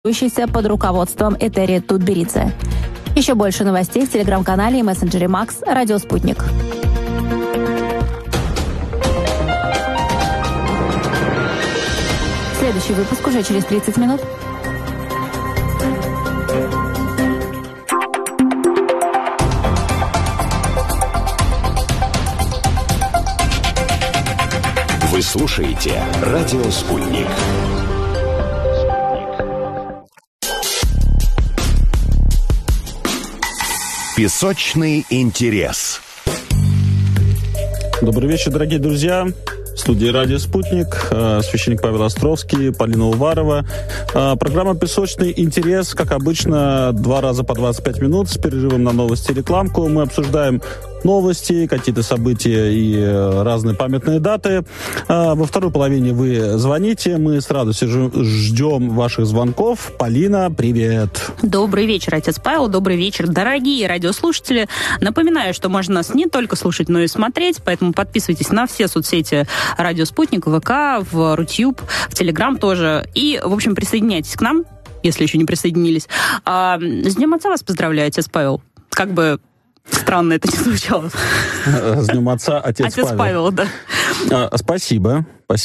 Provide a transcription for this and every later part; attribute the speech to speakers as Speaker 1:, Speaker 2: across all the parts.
Speaker 1: под руководством Этери Тутберидзе. Еще больше новостей в телеграм-канале и мессенджере Макс «Радио Спутник». Следующий выпуск уже через 30 минут.
Speaker 2: Вы слушаете «Радио Спутник». Песочный интерес.
Speaker 3: Добрый вечер, дорогие друзья. В студии «Радио Спутник», священник Павел Островский, Полина Уварова. Программа «Песочный интерес», как обычно, 2 раза по 25 минут с перерывом на новости и рекламку. Мы обсуждаем новости, какие-то события и разные памятные даты. Во второй половине вы звоните. Мы с радостью ждем ваших звонков. Полина, привет.
Speaker 4: Добрый вечер, отец Павел. Добрый вечер, дорогие радиослушатели. Напоминаю, что можно нас не только слушать, но и смотреть, поэтому подписывайтесь на все соцсети «Радио Спутник», в ВК, в Рутюб, в Телеграм тоже. И, в общем, присоединяйтесь к нам, если еще не присоединились. С Днем Отца вас поздравляю, отец Павел. Как бы странно это не звучало.
Speaker 3: С Днем Отца, отец
Speaker 4: Павел, да.
Speaker 3: Спасибо.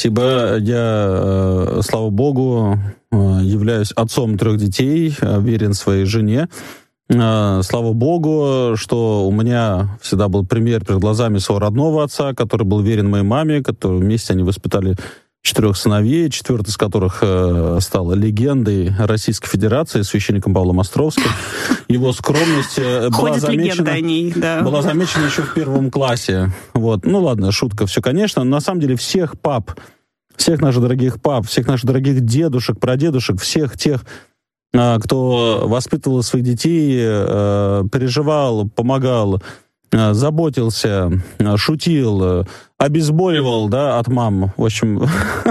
Speaker 3: Я, слава Богу, являюсь отцом 3 детей, верен своей жене. Слава Богу, что у меня всегда был пример перед глазами своего родного отца, который был верен моей маме, который вместе они воспитали 4 сыновей, 4-й из которых стала легендой Российской Федерации, священником Павлом Островским. Его скромность была замечена еще в 1 классе. Вот. Ну ладно, шутка, все, конечно. На самом деле всех пап, всех наших дорогих пап, всех наших дорогих дедушек, прадедушек, всех тех, кто воспитывал своих детей, переживал, помогал, заботился, шутил, обезболивал, да, от мам. В общем,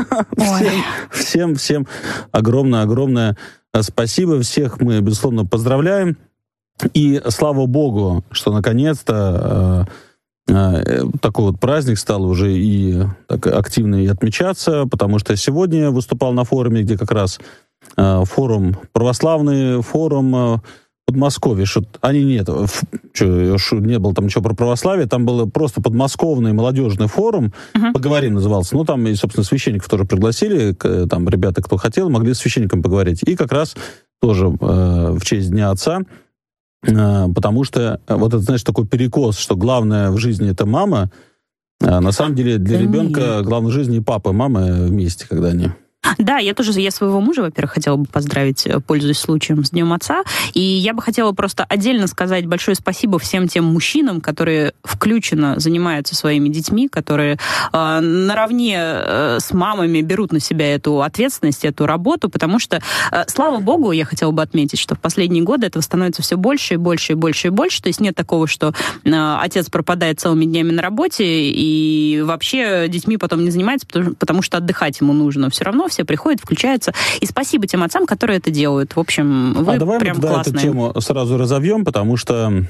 Speaker 3: всем огромное спасибо. Всех мы, безусловно, поздравляем. И слава Богу, что наконец-то такой вот праздник стал уже и так активно и отмечаться, потому что сегодня я выступал на форуме, где как раз форум, православный форум Подмосковье, не было там ничего про православие, там был просто подмосковный молодежный форум, «Поговорим» назывался. Ну, там и, собственно, священников тоже пригласили, там ребята, кто хотел, могли с священником поговорить. И как раз тоже в честь Дня Отца, потому что вот это, знаешь, такой перекос, что главное в жизни — это мама, на самом деле для ребенка главное в жизни — папа и мама вместе, когда они...
Speaker 4: Да, я своего мужа, во-первых, хотела бы поздравить, пользуясь случаем, с Днем Отца. И я бы хотела просто отдельно сказать большое спасибо всем тем мужчинам, которые включенно занимаются своими детьми, которые наравне с мамами берут на себя эту ответственность, эту работу, потому что, слава богу, я хотела бы отметить, что в последние годы этого становится все больше и больше и больше и больше. То есть нет такого, что отец пропадает целыми днями на работе и вообще детьми потом не занимается, потому что отдыхать ему нужно. Все равно все приходят, включаются. И спасибо тем отцам, которые это делают. В общем, вы
Speaker 3: давай
Speaker 4: прям
Speaker 3: мы
Speaker 4: классные.
Speaker 3: Эту тему сразу разовьем, потому что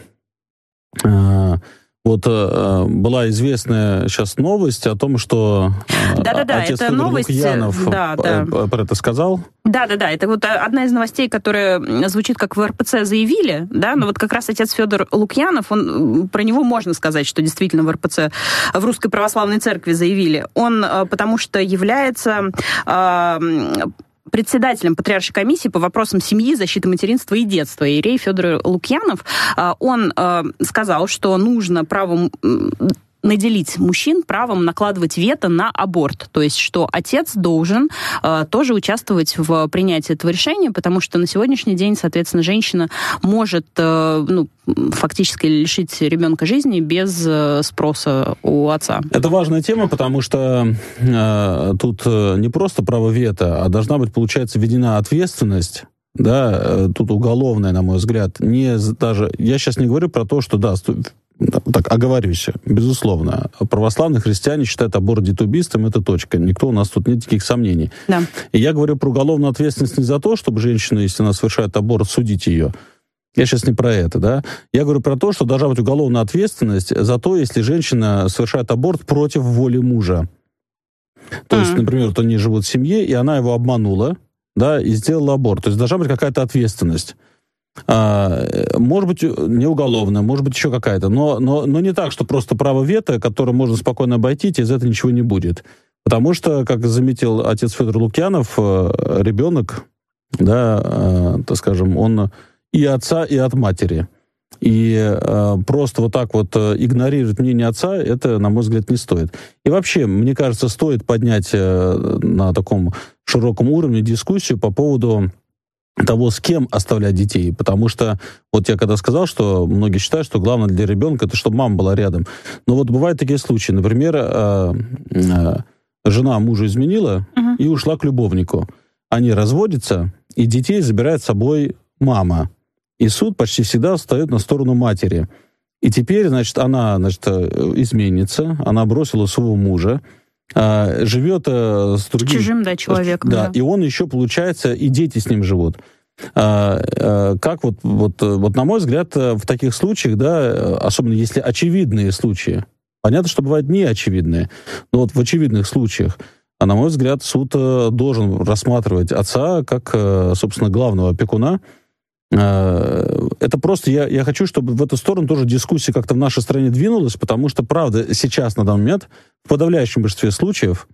Speaker 3: была известная сейчас новость о том, что отец
Speaker 4: это
Speaker 3: Федор
Speaker 4: новость,
Speaker 3: Лукьянов про это сказал.
Speaker 4: Да, это вот одна из новостей, которая звучит, как в РПЦ заявили, да, но вот как раз отец Федор Лукьянов, про него можно сказать, что действительно в РПЦ, в Русской Православной Церкви заявили. Он потому что является председателем Патриаршей комиссии по вопросам семьи, защиты материнства и детства. Иерей Федор Лукьянов, он сказал, что нужно наделить мужчин правом накладывать вето на аборт. То есть, что отец должен тоже участвовать в принятии этого решения, потому что на сегодняшний день, соответственно, женщина может фактически лишить ребенка жизни без спроса у отца.
Speaker 3: Это важная тема, потому что тут не просто право вето, а должна быть, получается, введена ответственность. Да, тут уголовная, на мой взгляд. Я сейчас не говорю про то, что так, оговорюсь, безусловно. Православные христиане считают аборт детоубийством, это точка. Никто у нас тут нет никаких сомнений.
Speaker 4: Да.
Speaker 3: И я говорю про уголовную ответственность не за то, чтобы женщина, если она совершает аборт, судить ее. Я сейчас не про это, да. Я говорю про то, что должна быть уголовная ответственность за то, если женщина совершает аборт против воли мужа. То есть, например, вот они живут в семье, и она его обманула, да, и сделала аборт. То есть должна быть какая-то ответственность. Может быть, не уголовная, может быть, еще какая-то. Но не так, что просто право вето, которое можно спокойно обойти, и из этого ничего не будет. Потому что, как заметил отец Федор Лукьянов, ребенок, да, так скажем, он и отца, и от матери. И просто вот так вот игнорировать мнение отца, это, на мой взгляд, не стоит. И вообще, мне кажется, стоит поднять на таком широком уровне дискуссию по поводу того, с кем оставлять детей. Потому что, вот я когда сказал, что многие считают, что главное для ребенка, это чтобы мама была рядом. Но вот бывают такие случаи. Например, жена мужа изменила и ушла к любовнику. Они разводятся, и детей забирает с собой мама. И суд почти всегда встает на сторону матери. И теперь, значит, она, изменница, она бросила своего мужа, живет с другим...
Speaker 4: Чужим, да, человеком.
Speaker 3: Да, и он еще, получается, и дети с ним живут. Как вот, на мой взгляд, в таких случаях, да, особенно если очевидные случаи, понятно, что бывают неочевидные, но вот в очевидных случаях, на мой взгляд, суд должен рассматривать отца как, собственно, главного опекуна. Это просто я хочу, чтобы в эту сторону тоже дискуссия как-то в нашей стране двинулась, потому что, правда, сейчас, на данный момент, в подавляющем большинстве случаев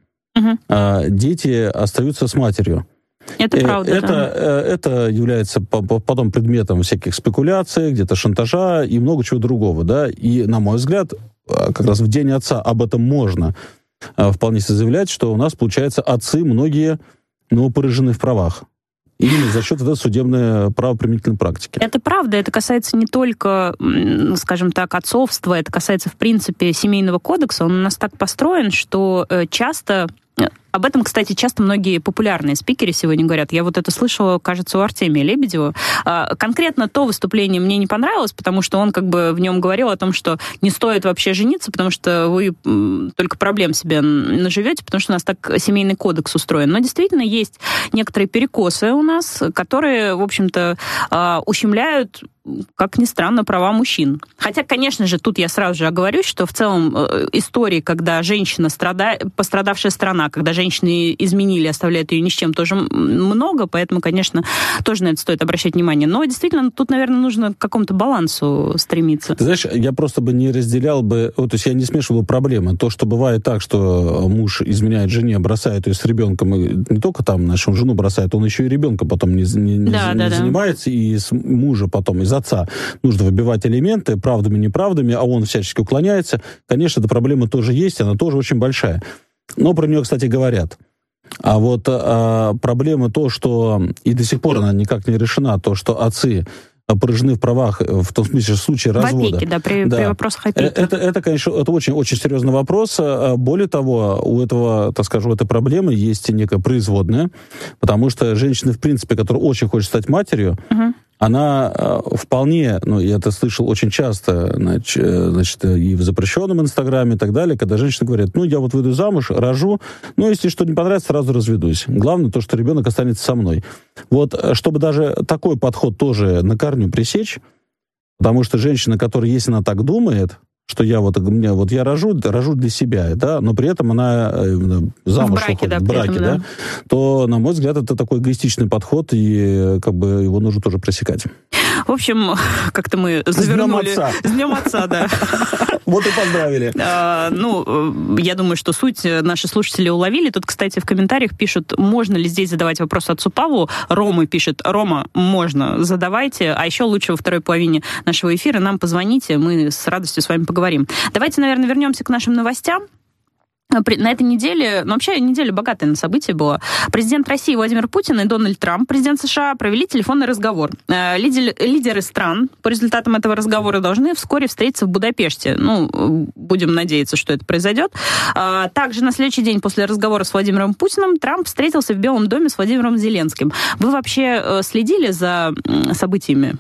Speaker 3: дети остаются с матерью.
Speaker 4: Это правда,
Speaker 3: это является потом предметом всяких спекуляций, где-то шантажа и много чего другого, да. И, на мой взгляд, как раз в День отца об этом можно вполне себе заявлять, что у нас, получается, отцы многие, поражены в правах. Именно за счет этой судебной правоприменительной практики.
Speaker 4: Это правда. Это касается не только, скажем так, отцовства, это касается, в принципе, семейного кодекса. Он у нас так построен, что часто... Об этом, кстати, часто многие популярные спикеры сегодня говорят. Я вот это слышала, кажется, у Артемия Лебедева. Конкретно то выступление мне не понравилось, потому что он как бы в нем говорил о том, что не стоит вообще жениться, потому что вы только проблем себе наживете, потому что у нас так семейный кодекс устроен. Но действительно есть некоторые перекосы у нас, которые, в общем-то, ущемляют, как ни странно, права мужчин. Хотя, конечно же, тут я сразу же оговорюсь, что в целом истории, когда женщина пострадавшая сторона, когда женщины изменили, оставляют ее ни с чем, тоже много, поэтому, конечно, тоже на это стоит обращать внимание. Но действительно, тут, наверное, нужно к какому-то балансу стремиться.
Speaker 3: Ты знаешь, я просто бы не разделял бы, то есть я не смешивал бы проблемы. То, что бывает так, что муж изменяет жене, бросает ее с ребенком, и не только там, нашу жену бросает, он еще и ребенка потом не занимается, и с мужа потом, из отца нужно выбивать элементы, правдами, неправдами, а он всячески уклоняется. Конечно, эта проблема тоже есть, она тоже очень большая. Но про нее, кстати, говорят. А вот проблема то, что и до сих пор она никак не решена, то, что отцы поражены в правах, в том смысле, в случае развода.
Speaker 4: В опеке, при вопросах опеки.
Speaker 3: Это, конечно, это очень серьезный вопрос. Более того, у этого, так скажем, у этой проблемы есть некая производная, потому что женщина, в принципе, которая очень хочет стать матерью, она вполне, я это слышал очень часто, значит, и в запрещенном Инстаграме и так далее, когда женщины говорят, я вот выйду замуж, рожу, если что не понравится, сразу разведусь. Главное то, что ребенок останется со мной. Вот, чтобы даже такой подход тоже на корню пресечь, потому что женщина, которая, если она так думает, что я рожу для себя, да, но при этом она замуж выходит, в браке, да, то, на мой взгляд, это такой эгоистичный подход, и как бы его нужно тоже пресекать.
Speaker 4: В общем, как-то мы завернули... С Днем Отца, да.
Speaker 3: Вот и поздравили.
Speaker 4: Я думаю, что суть наши слушатели уловили. Тут, кстати, в комментариях пишут, можно ли здесь задавать вопрос отцу Павлу. Рома пишет, Рома, можно, задавайте. А еще лучше во второй половине нашего эфира нам позвоните, мы с радостью с вами поговорим. Давайте, наверное, вернемся к нашим новостям. На этой неделе, вообще неделя богатая на события была. Президент России Владимир Путин и Дональд Трамп, президент США, провели телефонный разговор. Лидеры стран по результатам этого разговора должны вскоре встретиться в Будапеште. Будем надеяться, что это произойдет. Также на следующий день после разговора с Владимиром Путиным Трамп встретился в Белом доме с Владимиром Зеленским. Вы вообще следили за событиями?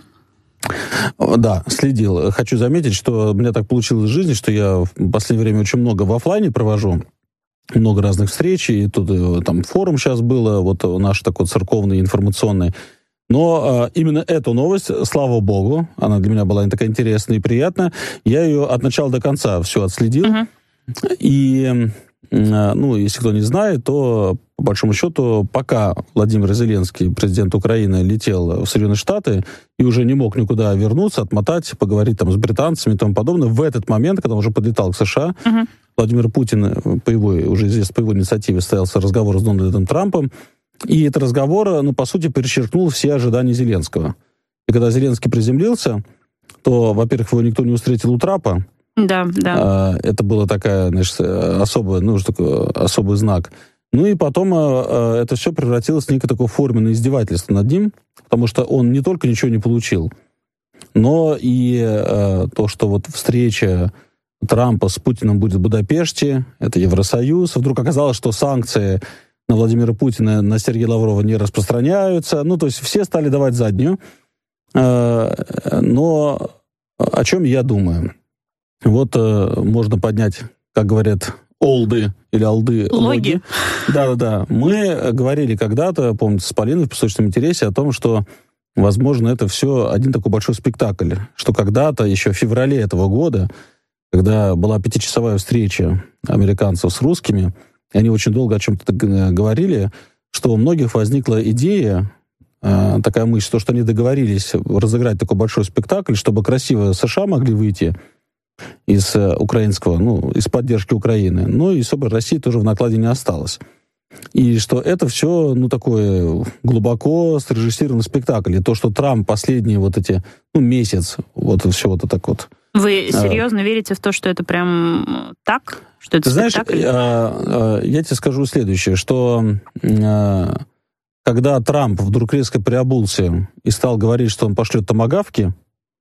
Speaker 3: Да, следил. Хочу заметить, что у меня так получилось в жизни, что я в последнее время очень много в офлайне провожу, много разных встреч, и тут там форум сейчас было, вот наш такой церковный, информационный. Но именно эту новость, слава богу, она для меня была такая интересная и приятная, я ее от начала до конца все отследил. И, если кто не знает, то по большому счету, пока Владимир Зеленский, президент Украины, летел в Соединенные Штаты и уже не мог никуда вернуться, отмотать, поговорить там с британцами и тому подобное, в этот момент, когда он уже подлетал к США, Владимир Путин, уже известно, по его инициативе состоялся разговор с Дональдом Трампом, и этот разговор, по сути, перечеркнул все ожидания Зеленского. И когда Зеленский приземлился, то, во-первых, его никто не встретил у трапа.
Speaker 4: Да, да.
Speaker 3: Это было такая, значит, особый знак. Ну и потом это все превратилось в некое такое форменное издевательство над ним, потому что он не только ничего не получил, но и то, что вот встреча Трампа с Путиным будет в Будапеште, это Евросоюз. Вдруг оказалось, что санкции на Владимира Путина, на Сергея Лаврова не распространяются. Ну, то есть все стали давать заднюю. Но о чем я думаю? Вот можно поднять, как говорят, олды или алды.
Speaker 4: Логи.
Speaker 3: Да-да-да. Мы говорили когда-то, помните, с Полиной в «Песочном интересе» о том, что, возможно, это все один такой большой спектакль. Что когда-то, еще в феврале этого года, когда была 5-часовая встреча американцев с русскими, и они очень долго о чем-то говорили, что у многих возникла идея, такая мысль, что они договорились разыграть такой большой спектакль, чтобы красиво США могли выйти из украинского, из поддержки Украины. Ну и, собственно, России тоже в накладе не осталось. И что это все, такой глубоко срежиссированный спектакль. И то, что Трамп последние месяц, все вот так вот.
Speaker 4: Вы серьезно верите в то, что это прям так? Что это спектакль?
Speaker 3: Знаешь, я тебе скажу следующее, что когда Трамп вдруг резко приобулся и стал говорить, что он пошлет томагавки,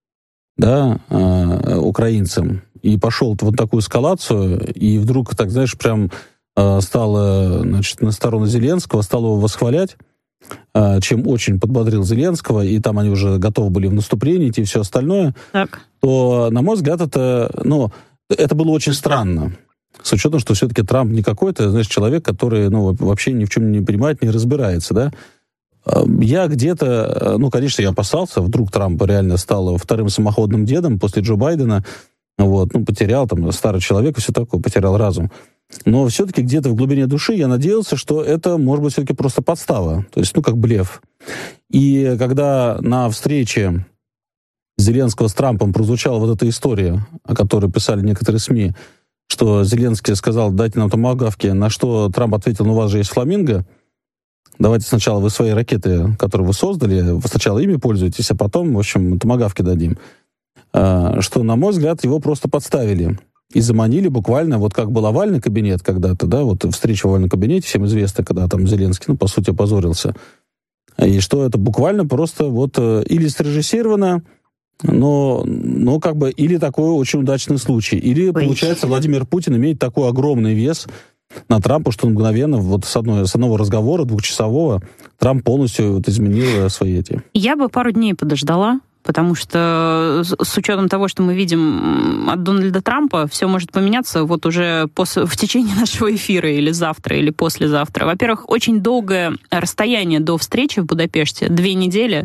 Speaker 3: украинцам, и пошел в такую эскалацию, и вдруг, так знаешь, прям стал, на сторону Зеленского, стал его восхвалять, чем очень подбодрил Зеленского, и там они уже готовы были в наступление идти и все остальное, то, на мой взгляд, это было очень странно. С учетом, что все-таки Трамп не какой-то, человек, который, вообще ни в чем не понимает, не разбирается, да. Я где-то, конечно, я опасался, вдруг Трамп реально стал вторым самоходным дедом после Джо Байдена, потерял старый человек и все такое, потерял разум. Но все-таки где-то в глубине души я надеялся, что это, может быть, все-таки просто подстава, то есть, как блеф. И когда на встрече Зеленского с Трампом прозвучала вот эта история, о которой писали некоторые СМИ, что Зеленский сказал: дайте нам томагавки, на что Трамп ответил: у вас же есть фламинго, давайте сначала вы свои ракеты, которые вы создали, вы сначала ими пользуетесь, а потом, в общем, томагавки дадим. Что, на мой взгляд, его просто подставили и заманили буквально, как был овальный кабинет когда-то, встреча в овальном кабинете, всем известно, когда там Зеленский, по сути, опозорился. И что это буквально просто или срежиссировано, но или такой очень удачный случай. Или, получается, Владимир Путин имеет такой огромный вес на Трампа, что он мгновенно с одного разговора, 2-часового, Трамп полностью изменил свои эти.
Speaker 4: Я бы пару дней подождала, потому что с учетом того, что мы видим от Дональда Трампа, все может поменяться уже в течение нашего эфира, или завтра, или послезавтра. Во-первых, очень долгое расстояние до встречи в Будапеште, 2 недели.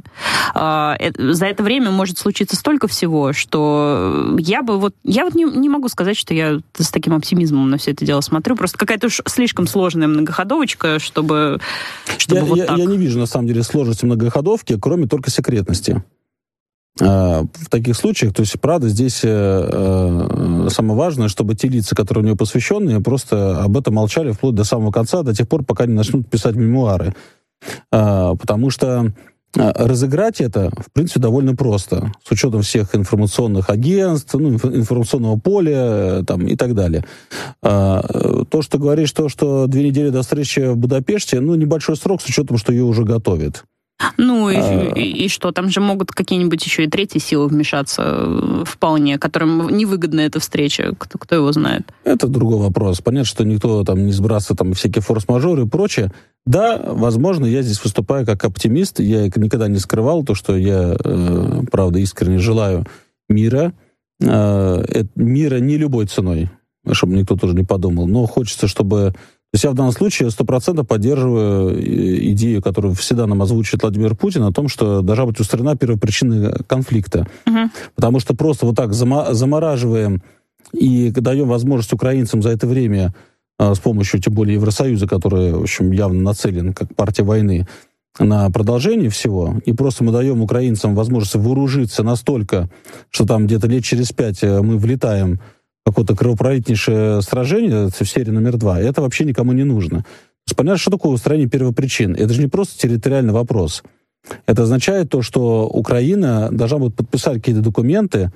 Speaker 4: За это время может случиться столько всего, что я не могу сказать, что я с таким оптимизмом на все это дело смотрю. Просто какая-то уж слишком сложная многоходовочка, чтобы так.
Speaker 3: Я не вижу, на самом деле, сложности многоходовки, кроме только секретности. В таких случаях, то есть, правда, здесь самое важное, чтобы те лица, которые у него посвященные, просто об этом молчали вплоть до самого конца, до тех пор, пока не начнут писать мемуары. Потому что разыграть это, в принципе, довольно просто, с учетом всех информационных агентств, информационного поля и так далее. То, что говоришь, что 2 недели до встречи в Будапеште, небольшой срок, с учетом, что ее уже готовят.
Speaker 4: И что? Там же могут какие-нибудь еще и третьи силы вмешаться вполне, которым невыгодна эта встреча. Кто его знает? Это другой вопрос. Понятно, что никто не сбрасывает всякие форс-мажоры и прочее. Да, возможно, я здесь выступаю как оптимист. Я никогда не скрывал то, что я, правда, искренне желаю мира. Мира не любой ценой, чтобы никто тоже не подумал. Но хочется, чтобы... То есть я в данном случае 100% поддерживаю идею, которую всегда нам озвучивает Владимир Путин, о том, что должна быть устранена первопричина конфликта. Потому что просто так замораживаем и даем возможность украинцам за это время
Speaker 3: с помощью, тем более, Евросоюза, который, в общем, явно нацелен как партия войны на продолжение всего, и просто мы даем украинцам возможность вооружиться настолько, что там где-то лет через 5 мы влетаем в какое-то кровопролитнейшее сражение в серии номер 2, это вообще никому не нужно. Понятно, что такое устранение первопричин? Это же не просто территориальный вопрос. Это означает то, что Украина должна будет подписать какие-то документы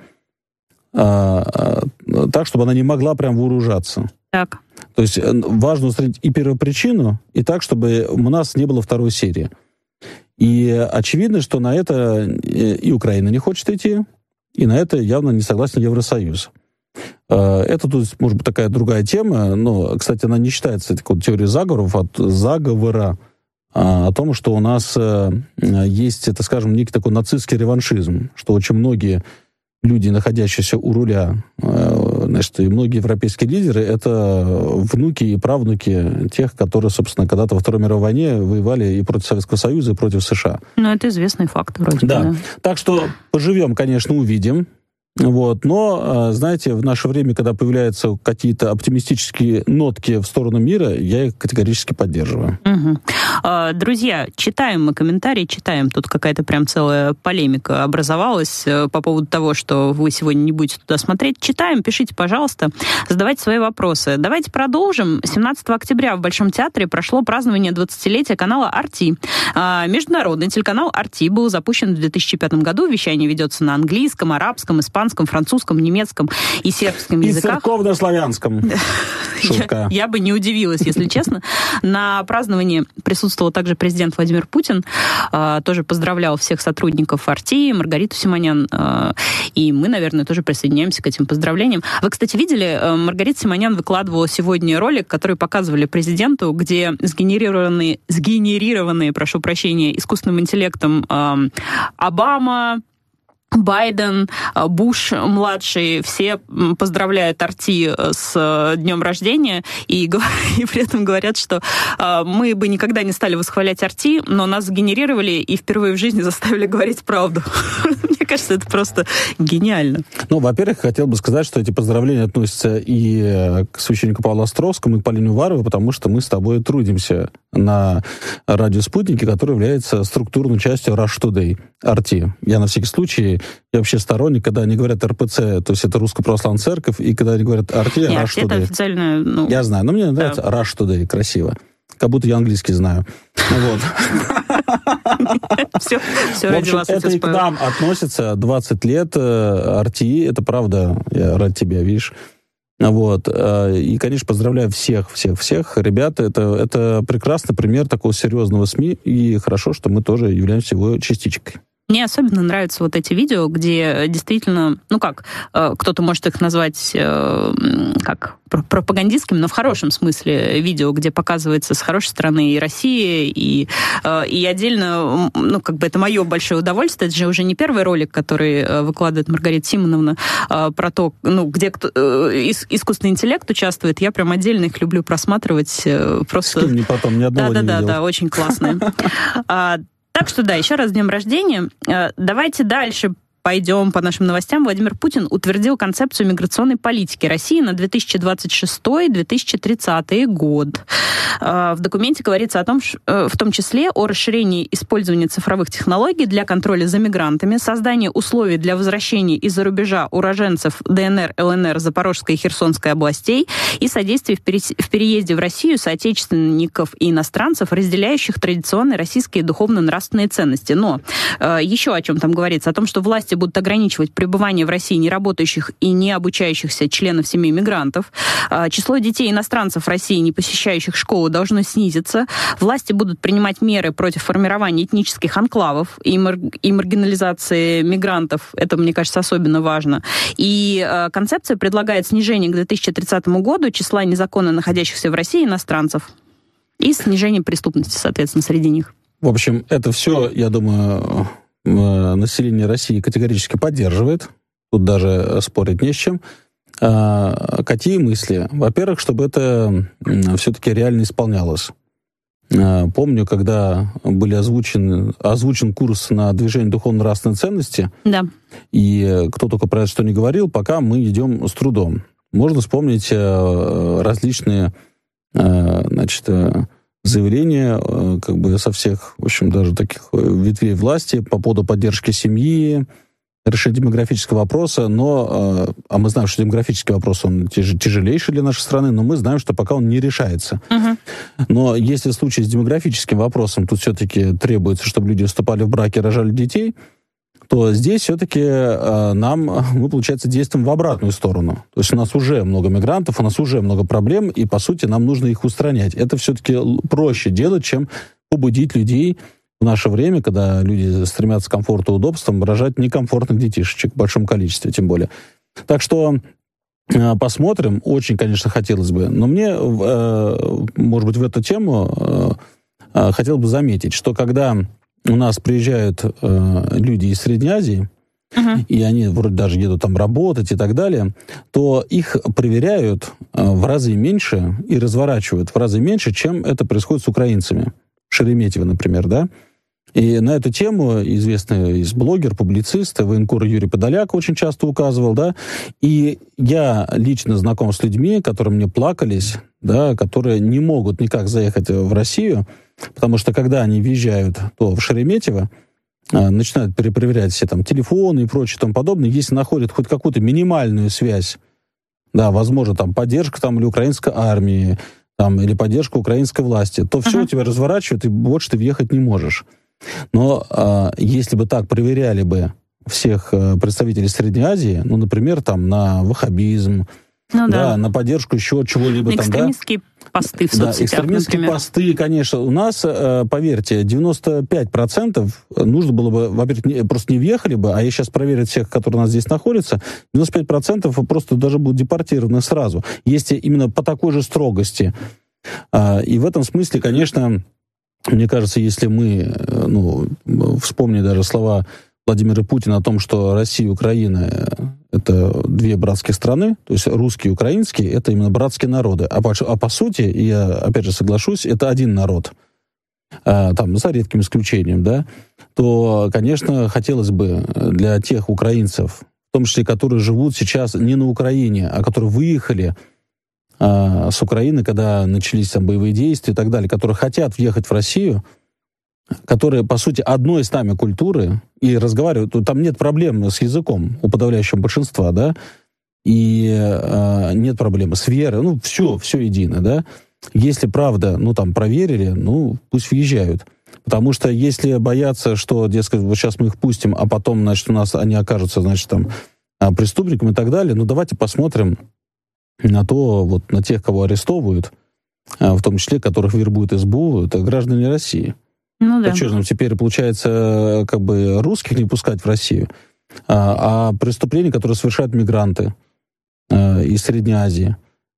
Speaker 3: так, чтобы она не могла прям вооружаться.
Speaker 4: Так.
Speaker 3: То есть важно устранить и первопричину, и так, чтобы у нас не было второй серии. И очевидно, что на это и Украина не хочет идти, и на это явно не согласен Евросоюз. Это тут, может быть, такая другая тема, но, кстати, она не считается такой теорией заговора о том, что у нас есть, это, скажем, некий такой нацистский реваншизм, что очень многие люди, находящиеся у руля, значит, и многие европейские лидеры, это внуки и правнуки тех, которые, собственно, когда-то во Второй мировой войне воевали и против Советского Союза, и против США.
Speaker 4: Ну, это известный факт вроде бы.
Speaker 3: Да. Так что поживем, конечно, увидим. Вот. Но, знаете, в наше время, когда появляются какие-то оптимистические нотки в сторону мира, я их категорически поддерживаю.
Speaker 4: Угу. Друзья, читаем мы комментарии, читаем. Тут какая-то прям целая полемика образовалась по поводу того, что вы сегодня не будете туда смотреть. Читаем, пишите, пожалуйста, задавайте свои вопросы. Давайте продолжим. 17 октября в Большом театре прошло празднование 20-летия канала RT. Международный телеканал RT был запущен в 2005 году. Вещание ведется на английском, арабском, испанском, французском, немецком и сербском языках.
Speaker 3: И церковно-славянском.
Speaker 4: Я бы не удивилась, если честно. На праздновании присутствовал также президент Владимир Путин. Тоже поздравлял всех сотрудников RT, Маргариту Симонян. И мы, наверное, тоже присоединяемся к этим поздравлениям. Вы, кстати, видели, Маргарита Симонян выкладывала сегодня ролик, который показывали президенту, где сгенерированные, прошу прощения, искусственным интеллектом Обама, Байден, Буш-младший, все поздравляют RT с днем рождения и при этом говорят, что мы бы никогда не стали восхвалять RT, но нас сгенерировали и впервые в жизни заставили говорить правду. Мне кажется, это просто гениально.
Speaker 3: Ну, во-первых, хотел бы сказать, что эти поздравления относятся и к священнику Павлу Островскому, и к Полине Уваровой, потому что мы с тобой трудимся на радио «Спутники», который является структурной частью Rush Today, RT. Я на всякий случай, я вообще сторонник, когда они говорят РПЦ, то есть это Русская Православная Церковь, и когда они говорят RT, Rush Today.
Speaker 4: Это официально...
Speaker 3: Я знаю, но мне нравится Rush Today, красиво. Как будто я английский знаю. Вот.
Speaker 4: Все
Speaker 3: в общем, это и к нам относится 20 лет RT, это правда, я рад тебя, видишь. Вот. И, конечно, поздравляю всех ребят. Это прекрасный пример такого серьезного СМИ, и хорошо, что мы тоже являемся его частичкой.
Speaker 4: Мне особенно нравятся вот эти видео, где действительно, кто-то может их назвать как пропагандистскими, но в хорошем смысле видео, где показывается с хорошей стороны и Россия, и отдельно, это мое большое удовольствие. Это же уже не первый ролик, который выкладывает Маргарита Симоновна про то, где искусственный интеллект участвует. Я прям отдельно их люблю просматривать. Просто...
Speaker 3: Скинь мне потом, ни одного не видел.
Speaker 4: Да, очень классные. Так что да, еще раз с днем рождения. Давайте дальше пойдем по нашим новостям. Владимир Путин утвердил концепцию миграционной политики России на 2026-2030 год. В документе говорится о том, в том числе о расширении использования цифровых технологий для контроля за мигрантами, создании условий для возвращения из-за рубежа уроженцев ДНР, ЛНР, Запорожской и Херсонской областей и содействии в переезде в Россию соотечественников и иностранцев, разделяющих традиционные российские духовно-нравственные ценности. Но еще о чем там говорится, о том, что власти будут ограничивать пребывание в России неработающих и не обучающихся членов семей мигрантов. Число детей иностранцев в России, не посещающих школу, должно снизиться. Власти будут принимать меры против формирования этнических анклавов и маргинализации мигрантов. Это, мне кажется, особенно важно. И концепция предлагает снижение к 2030 году числа незаконно находящихся в России иностранцев и снижение преступности, соответственно, среди них.
Speaker 3: В общем, это все, я думаю, население России категорически поддерживает. Тут даже спорить не с чем. Какие мысли? Во-первых, чтобы это все-таки реально исполнялось. Помню, когда был озвучен курс на движение духовно-нравственной ценности,
Speaker 4: да.
Speaker 3: И кто только про это что не говорил, пока мы идем с трудом. Можно вспомнить различные значит, заявления как бы со всех, в общем, даже таких ветвей власти по поводу поддержки семьи, решения демографического вопроса, но, а мы знаем, что демографический вопрос, он тяжелейший для нашей страны, но мы знаем, что пока он не решается. Но если в случае с демографическим вопросом тут все-таки требуется, чтобы люди вступали в браки и рожали детей, то здесь все-таки мы, получается, действуем в обратную сторону. То есть у нас уже много мигрантов, у нас уже много проблем, и, по сути, нам нужно их устранять. Это все-таки проще делать, чем побудить людей в наше время, когда люди стремятся к комфорту и удобствам, рожать некомфортных детишечек в большом количестве, тем более. Так что посмотрим. Очень, конечно, хотелось бы. Но мне, может быть, в эту тему хотелось бы заметить, что когда у нас приезжают люди из Средней Азии, и они вроде даже едут там работать и так далее, то их проверяют в разы меньше и разворачивают в разы меньше, чем это происходит с украинцами. Шереметьево, например, да? И на эту тему известный блогер, публицист, военкор Юрий Подоляк очень часто указывал, да, и я лично знаком с людьми, которые мне плакались, да, которые не могут никак заехать в Россию, потому что когда они въезжают, то в Шереметьево начинают перепроверять все там телефоны и прочее и тому подобное, если находят хоть какую-то минимальную связь, да, возможно, там поддержка там или украинской армии, там, или поддержка украинской власти, то все тебя разворачивают, и больше ты въехать не можешь. Но если бы так проверяли бы всех представителей Средней Азии, ну, например, там, на ваххабизм, на поддержку еще чего-либо там,
Speaker 4: экстремистские посты в соцсетях,
Speaker 3: экстремистские
Speaker 4: например.
Speaker 3: посты, конечно. У нас, поверьте, 95% нужно было бы, во-первых, просто не въехали бы, а если сейчас проверить всех, которые у нас здесь находятся, 95% просто даже будут депортированы сразу, если именно по такой же строгости. И в этом смысле, конечно, мне кажется, если мы, вспомним даже слова Владимира Путина о том, что Россия и Украина — это две братские страны, то есть русский и украинский — это именно братские народы. А по сути, и я опять же соглашусь, это один народ, там, за редким исключением, да, то, конечно, хотелось бы для тех украинцев, в том числе, которые живут сейчас не на Украине, а которые выехали с Украины, когда начались там боевые действия и так далее, которые хотят въехать в Россию, которые, по сути, одной с нами культуры, и разговаривают, там нет проблем с языком у подавляющего большинства, да, и нет проблем с верой, все едино, да. Если правда, там проверили, пусть въезжают. Потому что если боятся, что, дескать, вот сейчас мы их пустим, а потом, значит, у нас они окажутся, значит, там, преступниками и так далее, давайте посмотрим на то, вот на тех, кого арестовывают, в том числе, которых вербуют СБУ, это граждане России.
Speaker 4: Да.
Speaker 3: Что же нам теперь, получается, как бы русских не пускать в Россию, а преступления, которые совершают мигранты из Средней Азии.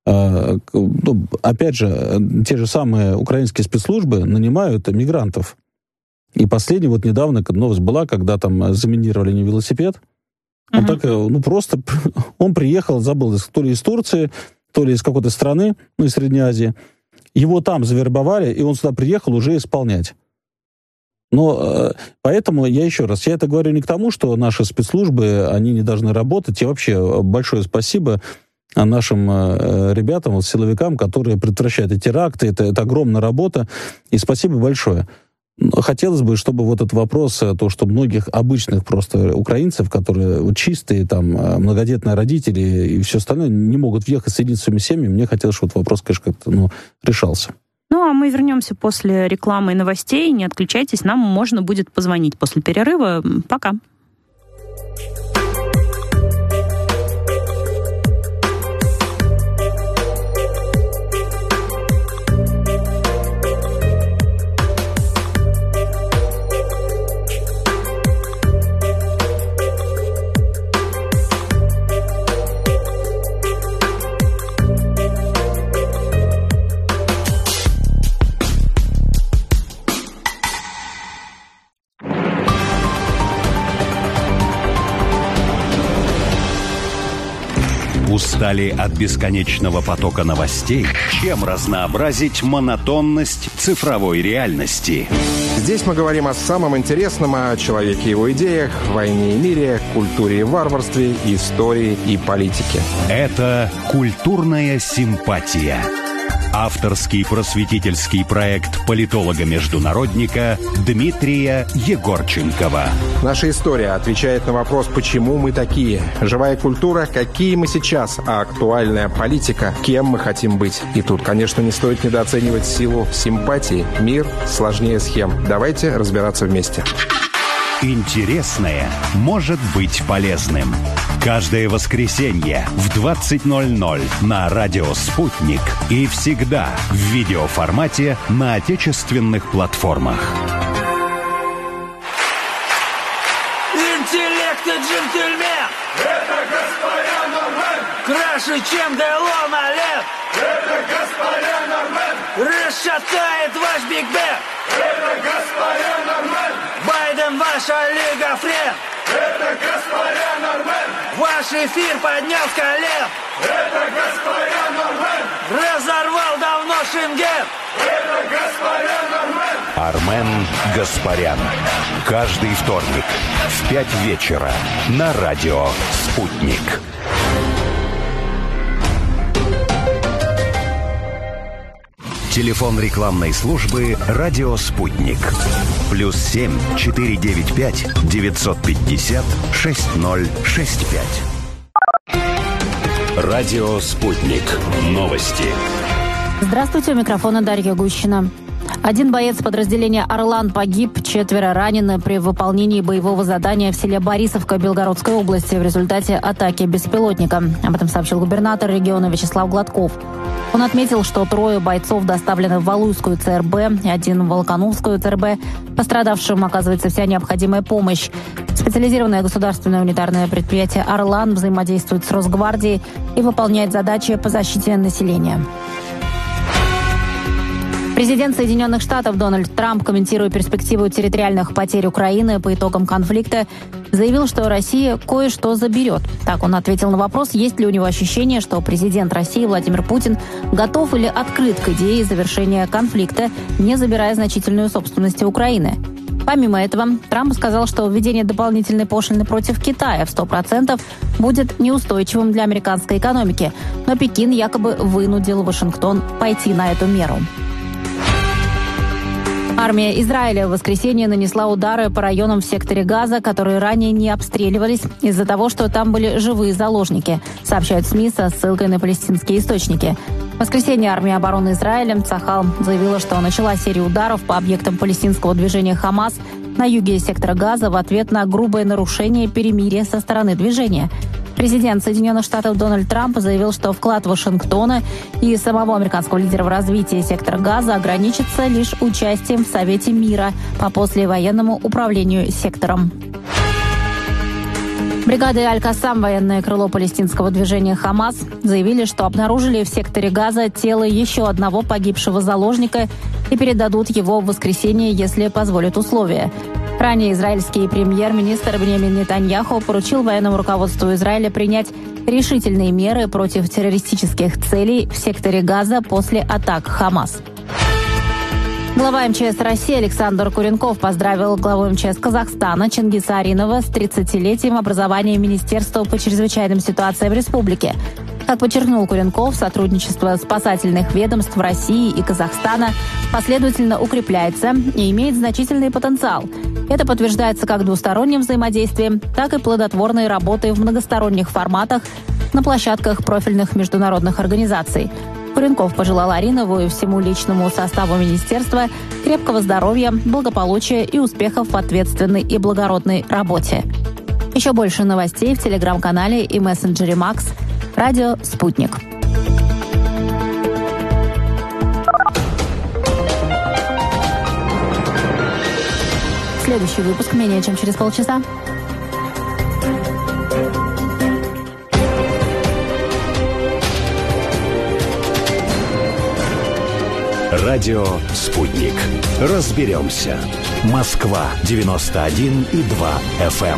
Speaker 3: Опять же, те же самые украинские спецслужбы нанимают мигрантов. И последняя вот недавно новость была, когда там заминировали не велосипед. Он так, просто, он приехал, забыл, то ли из Турции, то ли из какой-то страны, из Средней Азии. Его там завербовали, и он сюда приехал уже исполнять. Но поэтому я еще раз, я это говорю не к тому, что наши спецслужбы, они не должны работать. И вообще большое спасибо нашим ребятам, силовикам, которые предотвращают эти теракты. Это огромная работа. И спасибо большое. Хотелось бы, чтобы вот этот вопрос, то, что многих обычных просто украинцев, которые чистые, там, многодетные родители и все остальное, не могут въехать, соединиться с своими семьями, мне хотелось, чтобы вопрос, конечно, как-то решался.
Speaker 4: А мы вернемся после рекламы и новостей. Не отключайтесь, нам можно будет позвонить после перерыва. Пока.
Speaker 2: Устали от бесконечного потока новостей? Чем разнообразить монотонность цифровой реальности?
Speaker 5: Здесь мы говорим о самом интересном, о человеке и его идеях, войне и мире, культуре и варварстве, истории и политике.
Speaker 2: Это «Культурная симпатия». Авторский просветительский проект политолога-международника Дмитрия Егорченкова.
Speaker 5: Наша история отвечает на вопрос, почему мы такие. Живая культура, какие мы сейчас, а актуальная политика, кем мы хотим быть. И тут, конечно, не стоит недооценивать силу симпатии. Мир сложнее схем. Давайте разбираться вместе.
Speaker 2: Интересное может быть полезным. Каждое воскресенье в 20:00 на радио «Спутник» и всегда в видеоформате на отечественных платформах.
Speaker 6: Интеллект и джентльмен! Это господин Нормен! Краше, чем Делон Олег! Это господин Нормен! Расшатает ваш Биг Бен! Это господин Нормен! Байден ваша лига френ! Это господин Нормен! Ваш эфир поднял с колен! Это господин Нормен! Разорвал давно Шенген! Это господин Нормен!
Speaker 2: Армен Гаспарян. Каждый вторник в 5 вечера на радио «Спутник». Телефон рекламной службы «Радио Спутник». +7 495 950 6065. Радио «Спутник». Новости.
Speaker 1: Здравствуйте, у микрофона Дарья Гущина. Один боец подразделения «Орлан» погиб, 4 ранены при выполнении боевого задания в селе Борисовка Белгородской области в результате атаки беспилотника. Об этом сообщил губернатор региона Вячеслав Гладков. Он отметил, что 3 бойцов доставлены в Валуйскую ЦРБ и 1 в Волконовскую ЦРБ. Пострадавшим оказывается вся необходимая помощь. Специализированное государственное унитарное предприятие «Орлан» взаимодействует с Росгвардией и выполняет задачи по защите населения. Президент Соединенных Штатов Дональд Трамп, комментируя перспективу территориальных потерь Украины по итогам конфликта, заявил, что Россия кое-что заберет. Так он ответил на вопрос, есть ли у него ощущение, что президент России Владимир Путин готов или открыт к идее завершения конфликта, не забирая значительную собственность Украины. Помимо этого, Трамп сказал, что введение дополнительной пошлины против Китая в 100% будет неустойчивым для американской экономики, но Пекин якобы вынудил Вашингтон пойти на эту меру. Армия Израиля в воскресенье нанесла удары по районам в секторе Газа, которые ранее не обстреливались из-за того, что там были живые заложники, сообщают СМИ со ссылкой на палестинские источники. В воскресенье армия обороны Израиля Цахал заявила, что начала серию ударов по объектам палестинского движения «Хамас» на юге сектора Газа в ответ на грубое нарушение перемирия со стороны движения. Президент Соединенных Штатов Дональд Трамп заявил, что вклад Вашингтона и самого американского лидера в развитие сектора Газа ограничится лишь участием в Совете мира по послевоенному управлению сектором. Бригады Аль-Кассам, военное крыло палестинского движения «Хамас», заявили, что обнаружили в секторе Газа тело еще одного погибшего заложника и передадут его в воскресенье, если позволят условия. Ранее израильский премьер-министр Биньямин Нетаньяху поручил военному руководству Израиля принять решительные меры против террористических целей в секторе Газа после атак Хамас. Глава МЧС России Александр Куренков поздравил главу МЧС Казахстана Чингиса Аринова с 30-летием образования Министерства по чрезвычайным ситуациям республики. Как подчеркнул Куренков, сотрудничество спасательных ведомств России и Казахстана последовательно укрепляется и имеет значительный потенциал. Это подтверждается как двусторонним взаимодействием, так и плодотворной работой в многосторонних форматах на площадках профильных международных организаций. Куренков пожелал Аринову и всему личному составу министерства крепкого здоровья, благополучия и успехов в ответственной и благородной работе. Еще больше новостей в телеграм-канале и мессенджере Макс. Радио «Спутник». Следующий выпуск менее чем через полчаса.
Speaker 2: Радио «Спутник». Разберемся. Москва 91,2 FM.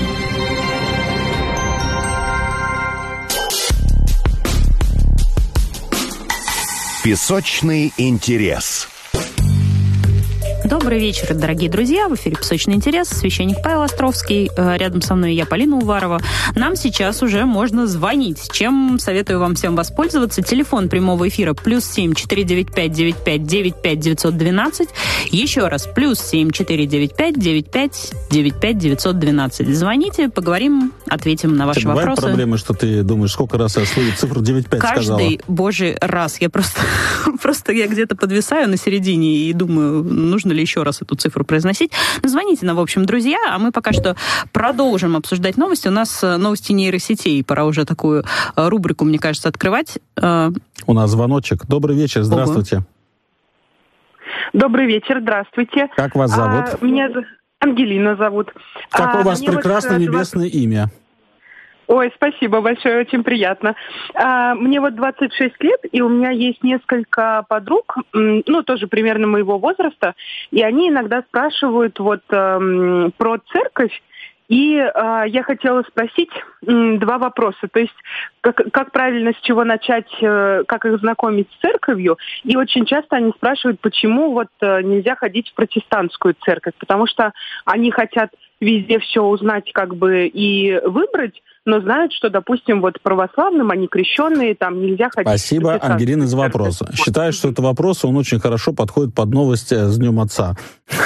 Speaker 2: Песочный интерес.
Speaker 4: Добрый вечер, дорогие друзья. В эфире «Песочный интерес». Священник Павел Островский. Рядом со мной я, Полина Уварова. Нам сейчас уже можно звонить, чем советую вам всем воспользоваться. Телефон прямого эфира +7 495 95 95 912. Еще раз, +7 495 95 95 912. Звоните, поговорим, ответим на ваши вопросы.
Speaker 3: Бывают проблемы, что ты думаешь, сколько раз я свою цифру 95 сказала?
Speaker 4: Каждый божий раз. Я просто я где-то подвисаю на середине и думаю, нужно ли еще раз эту цифру произносить. Но звоните нам, в общем, друзья, а мы пока что продолжим обсуждать новости. У нас новости нейросетей. Пора уже такую рубрику, мне кажется, открывать.
Speaker 3: У нас звоночек. Добрый вечер, здравствуйте.
Speaker 7: Добрый вечер, здравствуйте.
Speaker 3: Как вас зовут?
Speaker 7: Меня Ангелина зовут.
Speaker 3: Какое у вас прекрасное небесное имя?
Speaker 7: Ой, спасибо большое, очень приятно. Мне 26 лет, и у меня есть несколько подруг, тоже примерно моего возраста, и они иногда спрашивают про церковь, и я хотела спросить два вопроса. То есть, как правильно, с чего начать, как их знакомить с церковью. И очень часто они спрашивают, почему нельзя ходить в протестантскую церковь. Потому что они хотят везде все узнать и выбрать, но знают, что, допустим, православным, они крещенные, там нельзя ходить.
Speaker 3: Спасибо, Ангелина, за вопрос. Считаю, что этот вопрос, он очень хорошо подходит под новость с Днем Отца.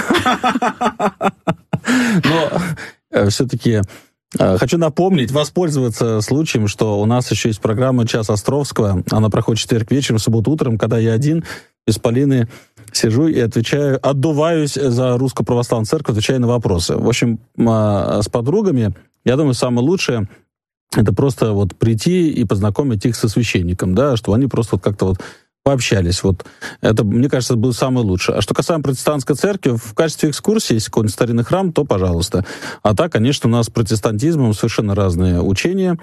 Speaker 3: Но все-таки хочу напомнить, воспользоваться случаем, что у нас еще есть программа «Час Островского». Она проходит в четверг вечером, в субботу утром, когда я один без Полины сижу и отвечаю, отдуваюсь за Русскую Православную Церковь, отвечаю на вопросы. В общем, с подругами, я думаю, самое лучшее это просто прийти и познакомить их со священником, да, что они просто как-то пообщались. Это, мне кажется, было самое лучшее. А что касаемо протестантской церкви, в качестве экскурсии, если какой-нибудь старинный храм, то пожалуйста. А так, конечно, у нас с протестантизмом совершенно разные учения,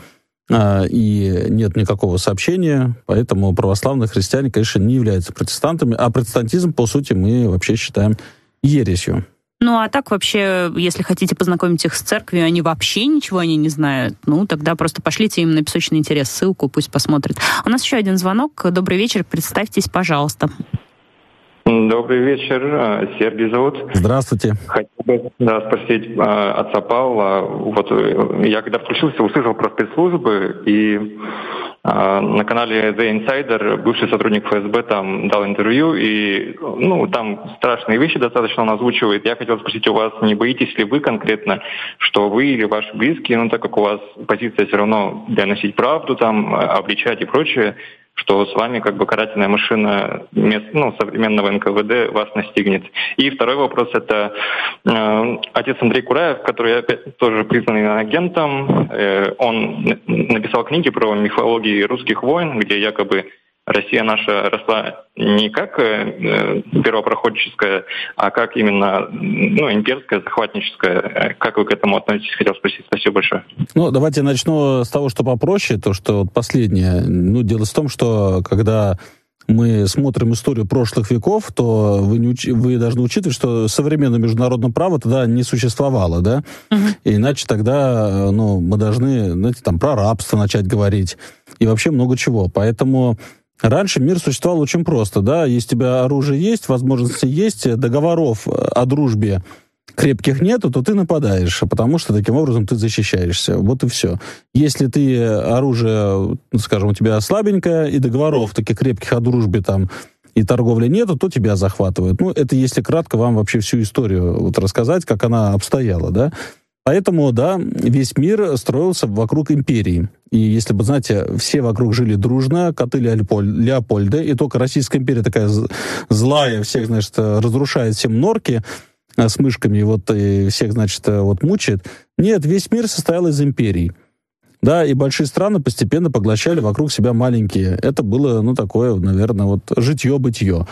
Speaker 3: и нет никакого сообщения, поэтому православные христиане, конечно, не являются протестантами, а протестантизм, по сути, мы вообще считаем ересью.
Speaker 4: Ну, а так вообще, если хотите познакомить их с церковью, они вообще ничего не знают, тогда просто пошлите им на «Песочный интерес» ссылку, пусть посмотрят. У нас еще один звонок. Добрый вечер, представьтесь, пожалуйста.
Speaker 8: Добрый вечер, Сергей зовут.
Speaker 3: Здравствуйте.
Speaker 8: Хотел бы спросить отца Павла. Я когда включился, услышал про спецслужбы, и на канале The Insider бывший сотрудник ФСБ там дал интервью, и там страшные вещи достаточно он озвучивает. Я хотел спросить у вас, не боитесь ли вы конкретно, что вы или ваши близкие, так как у вас позиция все равно доносить правду, обличать и прочее, что с вами карательная машина современного НКВД вас настигнет. И второй вопрос — это отец Андрей Кураев, который опять тоже признанный агентом. Он написал книги про мифологию русских войн, где якобы Россия наша росла не как первопроходческая, а как именно имперская, захватническая. Как вы к этому относитесь? Хотел спросить. Спасибо большое.
Speaker 3: Давайте начну с того, что попроще, то, что последнее. Дело в том, что когда мы смотрим историю прошлых веков, то вы должны учитывать, что современное международное право тогда не существовало, да? И иначе тогда мы должны, про рабство начать говорить и вообще много чего. Поэтому раньше мир существовал очень просто, да, если у тебя оружие есть, возможности есть, договоров о дружбе крепких нету, то ты нападаешь, потому что таким образом ты защищаешься. Вот и все. Если ты оружие, скажем, у тебя слабенькое, и договоров таких крепких о дружбе и торговли нету, то тебя захватывают. Это если кратко вам вообще всю историю рассказать, как она обстояла, да. Поэтому, да, весь мир строился вокруг империи. И если бы, знаете, все вокруг жили дружно, коты Леопольда, и только Российская империя такая злая, всех, разрушает всем норки с мышками, и всех, мучает. Нет, весь мир состоял из империй. Да, и большие страны постепенно поглощали вокруг себя маленькие. Это было, такое, наверное, житье-бытье.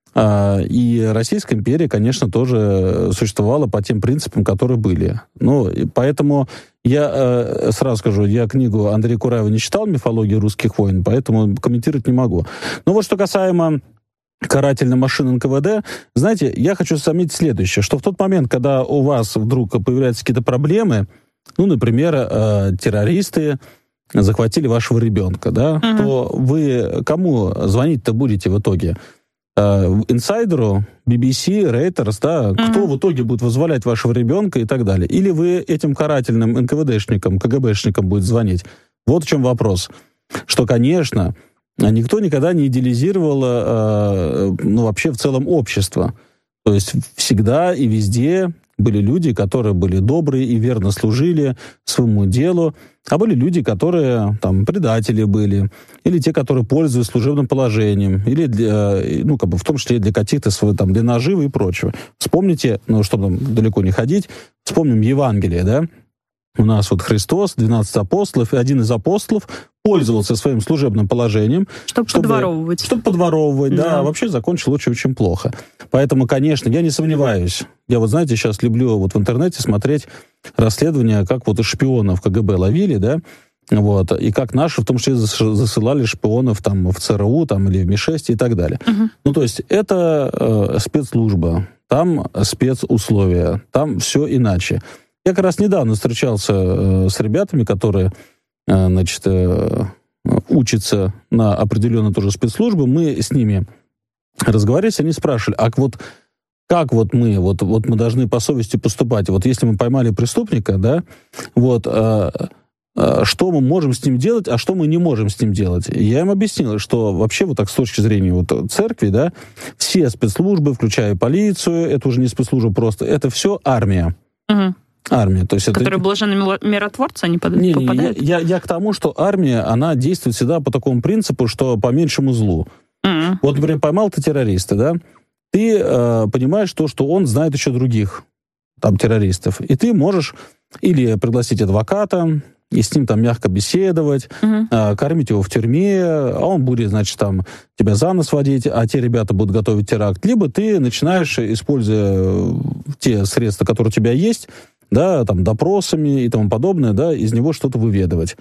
Speaker 3: И Российская империя, конечно, тоже существовала по тем принципам, которые были. Поэтому я сразу скажу, я книгу Андрея Кураева не читал «Мифология русских войн», поэтому комментировать не могу. Что касаемо карательной машины НКВД, знаете, я хочу заметить следующее, что в тот момент, когда у вас вдруг появляются какие-то проблемы, например, террористы захватили вашего ребенка, да, то вы кому звонить-то будете в итоге? инсайдеру, BBC, Reuters, да, кто в итоге будет вызволять вашего ребенка и так далее. Или вы этим карательным НКВДшникам, КГБшникам будет звонить. Вот в чем вопрос. Что, конечно, никто никогда не идеализировал, вообще в целом общество. То есть всегда и везде были люди, которые были добрые и верно служили своему делу, а были люди, которые там предатели были, или те, которые пользуются служебным положением, или в том числе для каких-то для наживы и прочего. Вспомните, чтобы там далеко не ходить, вспомним Евангелие, да? У нас вот Христос, 12 апостолов, и один из апостолов пользовался своим служебным положением.
Speaker 4: Чтобы подворовывать.
Speaker 3: Чтобы подворовывать, да. Вообще закончил очень плохо. Поэтому, конечно, я не сомневаюсь. Я знаете, сейчас люблю в интернете смотреть расследования, как шпионов КГБ ловили, да, и как наши, в том числе, засылали шпионов в ЦРУ, или в МИ-6 и так далее. То есть это спецслужба, там спецусловия, там все иначе. Я как раз недавно встречался с ребятами, которые, учатся на определенной тоже спецслужбы. Мы с ними разговаривали, они спрашивали, как мы должны по совести поступать? Если мы поймали преступника, да, что мы можем с ним делать, а что мы не можем с ним делать? Я им объяснил, что вообще с точки зрения церкви, да, все спецслужбы, включая полицию, это уже не спецслужба просто, это все армия. Армия. То есть
Speaker 4: которые блаженные миротворцы, они попадают?
Speaker 3: Я к тому, что армия, она действует всегда по такому принципу, что по меньшему злу. Например, поймал ты террориста, да, ты понимаешь что он знает еще других террористов, и ты можешь или пригласить адвоката, и с ним мягко беседовать, кормить его в тюрьме, а он будет, тебя за нос водить, а те ребята будут готовить теракт. Либо ты начинаешь, используя те средства, которые у тебя есть, да, допросами и тому подобное, да, из него что-то выведывать.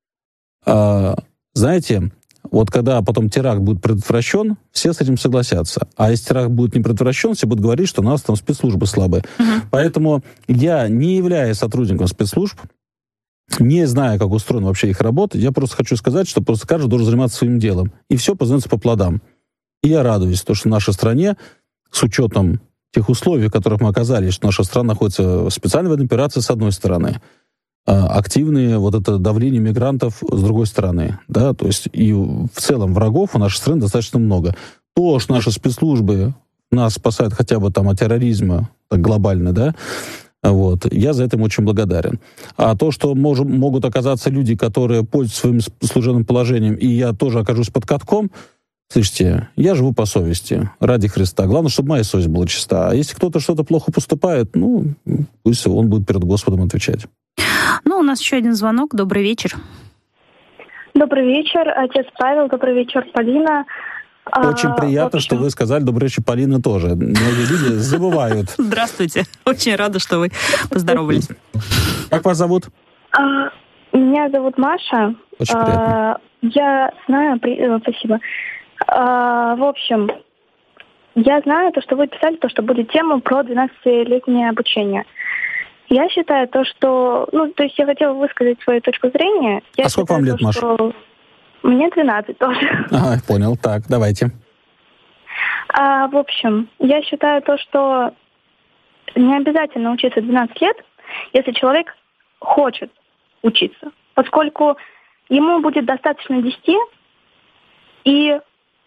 Speaker 3: Знаете, когда потом теракт будет предотвращен, все с этим согласятся. А если теракт будет не предотвращен, все будут говорить, что у нас спецслужбы слабые. Поэтому я, не являясь сотрудником спецслужб, не знаю, как устроена вообще их работа, я просто хочу сказать, что просто каждый должен заниматься своим делом. И все познается по плодам. И я радуюсь, что в нашей стране, с учетом тех условий, в которых мы оказались, что наша страна находится в специальной военной операции, с одной стороны, активные это давление мигрантов с другой стороны, да, то есть и в целом врагов у нашей страны достаточно много. То, что наши спецслужбы нас спасают хотя бы от терроризма, так глобально, да, я за это им очень благодарен. А то, что могут оказаться люди, которые пользуются своим служебным положением, и я тоже окажусь под катком, слышите, я живу по совести, ради Христа. Главное, чтобы моя совесть была чиста. А если кто-то что-то плохо поступает, пусть он будет перед Господом отвечать.
Speaker 4: У нас еще один звонок. Добрый вечер.
Speaker 9: Добрый вечер, отец Павел. Добрый вечер, Полина.
Speaker 3: Очень приятно, что вы сказали «добрый вечер, Полина» тоже. Многие люди забывают.
Speaker 4: Здравствуйте. Очень рада, что вы поздоровались.
Speaker 3: Как вас зовут?
Speaker 9: Меня зовут Маша.
Speaker 3: Очень приятно.
Speaker 9: Я знаю... Спасибо. В общем, я знаю что вы писали, что будет тема про 12-летнее обучение. Я считаю что... я хотела высказать свою точку зрения.
Speaker 3: А сколько вам лет, Маша?
Speaker 9: Мне 12 тоже.
Speaker 3: Ага, понял. Так, давайте.
Speaker 9: В общем, я считаю что не обязательно учиться 12 лет, если человек хочет учиться, поскольку ему будет достаточно 10, и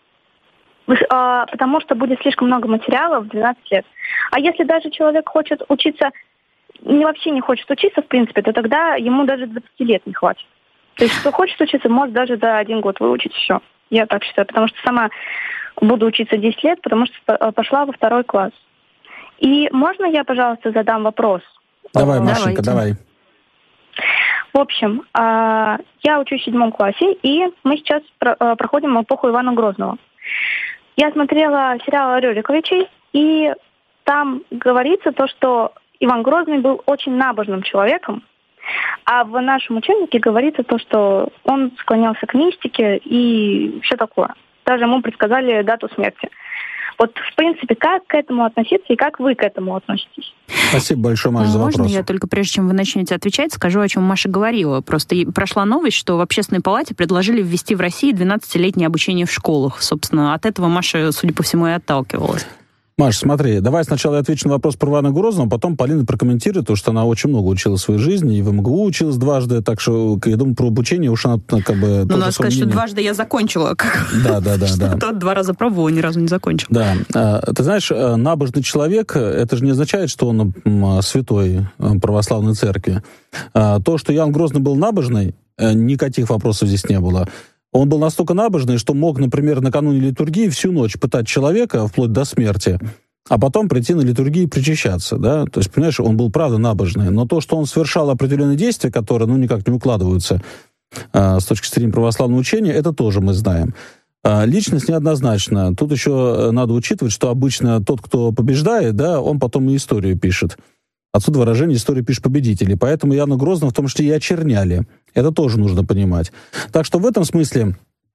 Speaker 9: потому что будет слишком много материалов в 12 лет. А если даже человек хочет учиться, вообще не хочет учиться, в принципе, то тогда ему даже 20 лет не хватит. То есть, кто хочет учиться, может даже за 1 год выучить все. Я так считаю, потому что сама буду учиться 10 лет, потому что пошла во 2 класс. И можно я, пожалуйста, задам вопрос?
Speaker 3: Давай, Машенька, давай.
Speaker 9: В общем, я учусь в 7 классе, и мы сейчас проходим эпоху Ивана Грозного. Я смотрела сериал о Рюриковиче, и там говорится что Иван Грозный был очень набожным человеком, а в нашем учебнике говорится что он склонялся к мистике и все такое. Даже ему предсказали дату смерти. В принципе, как к этому относиться и как вы к этому относитесь?
Speaker 3: Спасибо большое, Маша, за вопрос.
Speaker 4: Можно я только, прежде чем вы начнете отвечать, скажу, о чем Маша говорила. Просто прошла новость, что в Общественной палате предложили ввести в России 12-летнее обучение в школах. Собственно, от этого Маша, судя по всему, и отталкивалась.
Speaker 3: Маш, смотри, давай сначала я отвечу на вопрос про Ивана Грозного, потом Полина прокомментирует, потому что она очень много училась в своей жизни, и в МГУ училась дважды, так что, я думаю, про обучение уж она как бы...
Speaker 4: Ну, надо сказать, что дважды я закончила.
Speaker 3: Да.
Speaker 4: Что 2 раза пробовала, ни разу не закончила.
Speaker 3: Да. Ты знаешь, набожный человек, это же не означает, что он святой православной церкви. То, что Иоанн Грозный был набожный, никаких вопросов здесь не было. Он был настолько набожный, что мог, например, накануне литургии всю ночь пытать человека вплоть до смерти, а потом прийти на литургию и причащаться, да? То есть, понимаешь, он был, правда, набожный. Но то, что он совершал определенные действия, которые, никак не укладываются с точки зрения православного учения, это тоже мы знаем. Личность неоднозначна. Тут еще надо учитывать, что обычно тот, кто побеждает, да, он потом и историю пишет. Отсюда выражение «история пишет победителей». Поэтому Иоанна Грозного в том числе и очерняли. Это тоже нужно понимать. Так что в этом смысле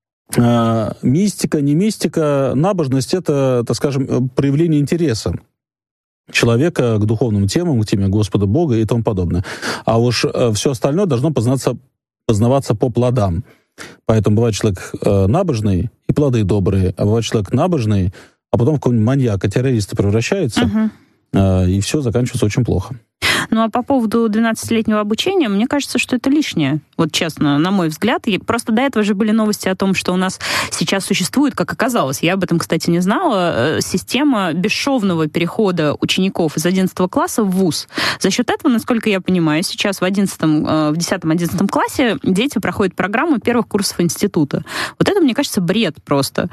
Speaker 3: мистика, не мистика, набожность — это, так скажем, проявление интереса человека к духовным темам, к теме Господа Бога и тому подобное. А уж все остальное должно познаваться по плодам. Поэтому бывает человек набожный и плоды добрые, а бывает человек набожный, а потом в какого-нибудь маньяка, террориста превращается, и все заканчивается очень плохо.
Speaker 4: Ну, а по поводу 12-летнего обучения, мне кажется, что это лишнее. Вот честно, на мой взгляд. Просто до этого же были новости о том, что у нас сейчас существует, как оказалось, я об этом, кстати, не знала, система бесшовного перехода учеников из 11 класса в вуз. За счет этого, насколько я понимаю, сейчас в 10-11 классе дети проходят программу первых курсов института. Вот это, мне кажется, бред просто.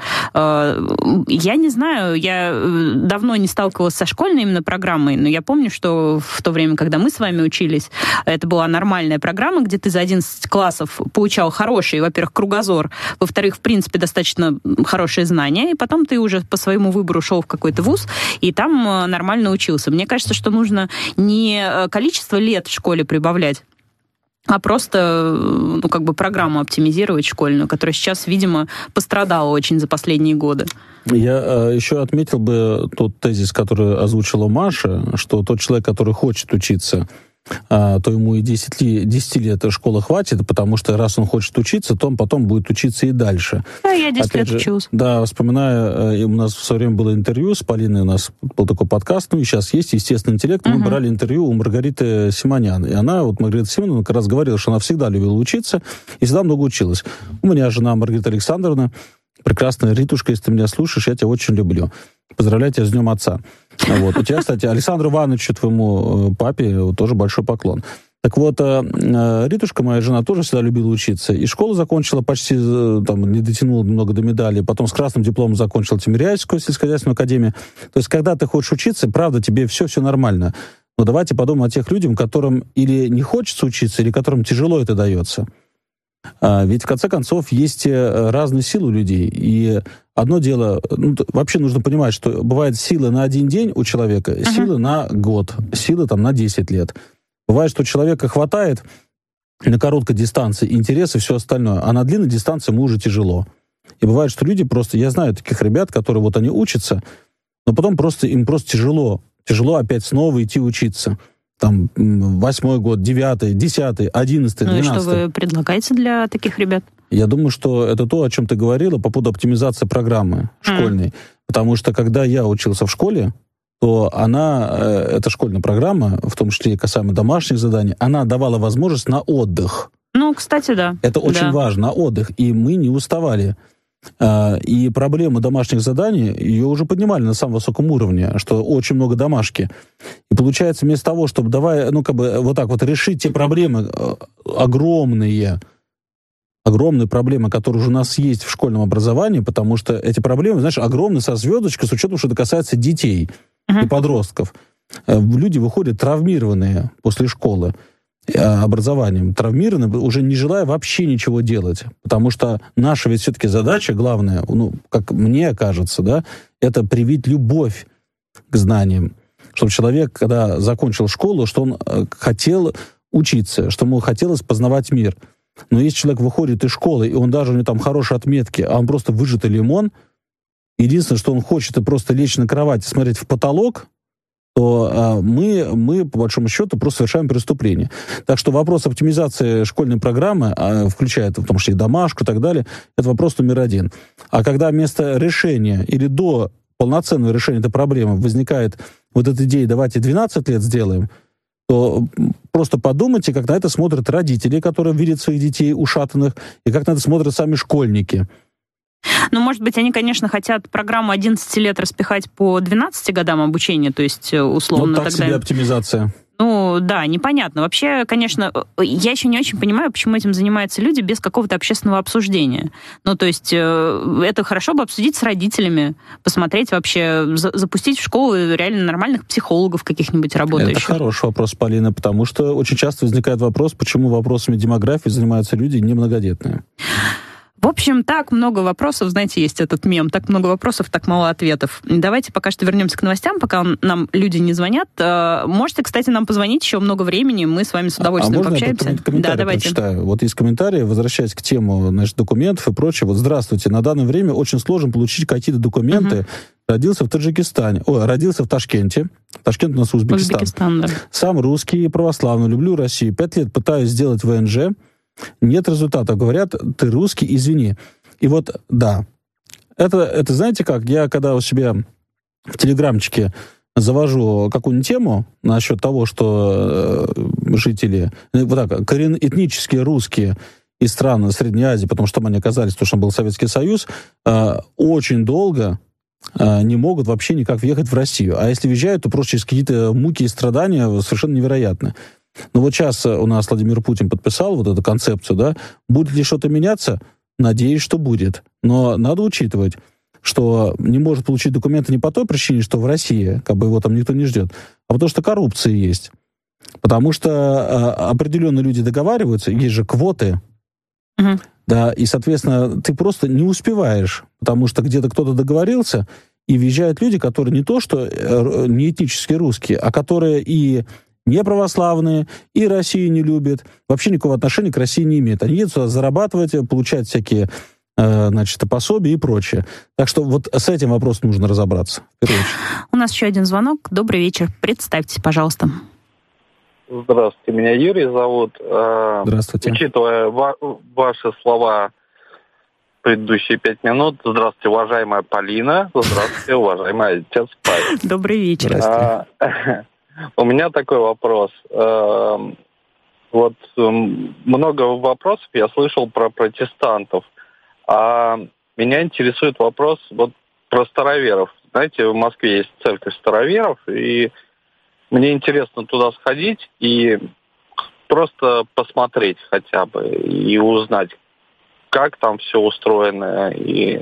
Speaker 4: Я не знаю, я давно не сталкивалась со школьной именно программой, но я помню, что в то время, когда мы с вами учились, это была нормальная программа, где ты за 11 классов получал хороший, во-первых, кругозор, во-вторых, в принципе, достаточно хорошие знания, и потом ты уже по своему выбору шел в какой-то вуз, и там нормально учился. Мне кажется, что нужно не количество лет в школе прибавлять, а просто, программу оптимизировать школьную, которая сейчас, видимо, пострадала очень за последние годы.
Speaker 3: Я еще отметил бы тот тезис, который озвучила Маша, что тот человек, который хочет учиться, то ему и 10 лет школы хватит, потому что раз он хочет учиться, то он потом будет учиться и дальше.
Speaker 4: Да, я 10 лет училась.
Speaker 3: Да, вспоминая, у нас в свое время было интервью с Полиной, у нас был такой подкаст, и сейчас есть «Естественный интеллект», мы брали интервью у Маргариты Симонян, и Маргарита Симоновна, как раз говорила, что она всегда любила учиться и всегда много училась. У меня жена Маргарита Александровна, прекрасная Ритушка, если ты меня слушаешь, я тебя очень люблю. Поздравляю тебя с Днем Отца. У тебя, кстати, Александру Ивановичу, твоему папе, тоже большой поклон. Так вот, Ритушка, моя жена, тоже всегда любила учиться. И школу закончила почти, не дотянула немного до медали. Потом с красным дипломом закончила Тимиряевскую сельскохозяйственную академию. То есть, когда ты хочешь учиться, правда, тебе все нормально. Но давайте подумаем о тех людях, которым или не хочется учиться, или которым тяжело это дается. Ведь, в конце концов, есть разные силы у людей. И одно дело, вообще нужно понимать, что бывает сила на один день у человека, сила на год, сила на 10 лет. Бывает, что у человека хватает на короткой дистанции интересы и все остальное, а на длинной дистанции ему уже тяжело. И бывает, что люди просто... Я знаю таких ребят, которые они учатся, но потом им просто тяжело. Тяжело опять снова идти учиться. 8-й год, 9-й, 10-й, 11-й, 12-й.
Speaker 4: Ну и что вы предлагаете для таких ребят?
Speaker 3: Я думаю, что это то, о чем ты говорила по поводу оптимизации программы школьной. Потому что, когда я учился в школе, то эта школьная программа, в том числе и касаемо домашних заданий, она давала возможность на отдых.
Speaker 4: Кстати, да.
Speaker 3: Это очень важно, на отдых. И мы не уставали. И проблема домашних заданий, ее уже поднимали на самом высоком уровне, что очень много домашки. И получается, вместо того, чтобы решить те проблемы огромные проблемы, которые уже у нас есть в школьном образовании, потому что эти проблемы, огромные со звездочкой, с учетом, что это касается детей и подростков. Люди выходят травмированные после школы образованием, травмированы, уже не желая вообще ничего делать. Потому что наша ведь все-таки задача главная, как мне кажется, да, это привить любовь к знаниям. Чтобы человек, когда закончил школу, что он хотел учиться, что ему хотелось познавать мир. Но если человек выходит из школы, и у него хорошие отметки, а он просто выжатый лимон, единственное, что он хочет, это просто лечь на кровать и смотреть в потолок, то мы, по большому счету, просто совершаем преступление. Так что вопрос оптимизации школьной программы, включая в том числе и домашку и так далее, это вопрос номер один. А когда вместо решения или до полноценного решения этой проблемы возникает вот эта идея «давайте 12 лет сделаем», то просто подумайте, как на это смотрят родители, которые видят своих детей ушатанных, и как на это смотрят сами школьники.
Speaker 4: Ну, может быть, они, конечно, хотят программу 11 лет распихать по 12 годам обучения, то есть, условно...
Speaker 3: Вот так
Speaker 4: тогда...
Speaker 3: себе оптимизация.
Speaker 4: Ну, да, непонятно. Вообще, конечно, я еще не очень понимаю, почему этим занимаются люди без какого-то общественного обсуждения. Ну, то есть, это хорошо бы обсудить с родителями, посмотреть вообще, запустить в школу реально нормальных психологов каких-нибудь работающих.
Speaker 3: Это хороший вопрос, Полина, потому что очень часто возникает вопрос, почему вопросами демографии занимаются люди немногодетные.
Speaker 4: В общем, так много вопросов, знаете, есть этот мем, так много вопросов, так мало ответов. Давайте пока что вернемся к новостям, пока нам люди не звонят. Можете, кстати, нам позвонить, еще много времени, мы с вами с удовольствием пообщаемся.
Speaker 3: Я комментарий прочитаю? Вот есть комментарии, возвращаясь к теме, значит, документов и прочее. Вот здравствуйте, на данное время очень сложно получить какие-то документы. Родился в Таджикистане, родился в Ташкенте. Ташкент у нас Узбекистан. Да. Сам русский, православный, люблю Россию. 5 лет пытаюсь сделать ВНЖ. Нет результата. Говорят, ты русский, извини. И вот, да. Это знаете как? Я когда у себя в телеграмчике завожу какую-нибудь тему насчет того, что жители, вот так, этнические русские из стран Средней Азии, потому что там они оказались, потому что был Советский Союз, очень долго не могут вообще никак въехать в Россию. А если въезжают, то просто через какие-то муки и страдания совершенно невероятные. Но вот сейчас у нас Владимир Путин подписал вот эту концепцию, да, будет ли что-то меняться? Надеюсь, что будет. Но надо учитывать, что не может получить документы не по той причине, что в России, как бы его там никто не ждет, а потому что коррупция есть. Потому что определенные люди договариваются, есть же квоты, да, и, соответственно, ты просто не успеваешь, потому что где-то кто-то договорился, и въезжают люди, которые не то, что не этнически русские, а которые и не православные, и Россию не любят, вообще никакого отношения к России не имеют. Они едут сюда зарабатывать, получать всякие, значит, пособия и прочее. Так что вот с этим вопросом нужно разобраться.
Speaker 4: У нас еще один звонок. Добрый вечер. Представьтесь, пожалуйста.
Speaker 10: Здравствуйте, меня Юрий зовут.
Speaker 3: Здравствуйте.
Speaker 10: Учитывая ваши слова предыдущие 5 минут, здравствуйте, уважаемая Полина, здравствуйте, уважаемый отец Павел.
Speaker 4: Добрый вечер.
Speaker 10: У меня такой вопрос. Вот много вопросов я слышал про протестантов, а меня интересует вопрос вот про староверов. Знаете, в Москве есть церковь староверов, и мне интересно туда сходить и просто посмотреть хотя бы и узнать, как там все устроено, и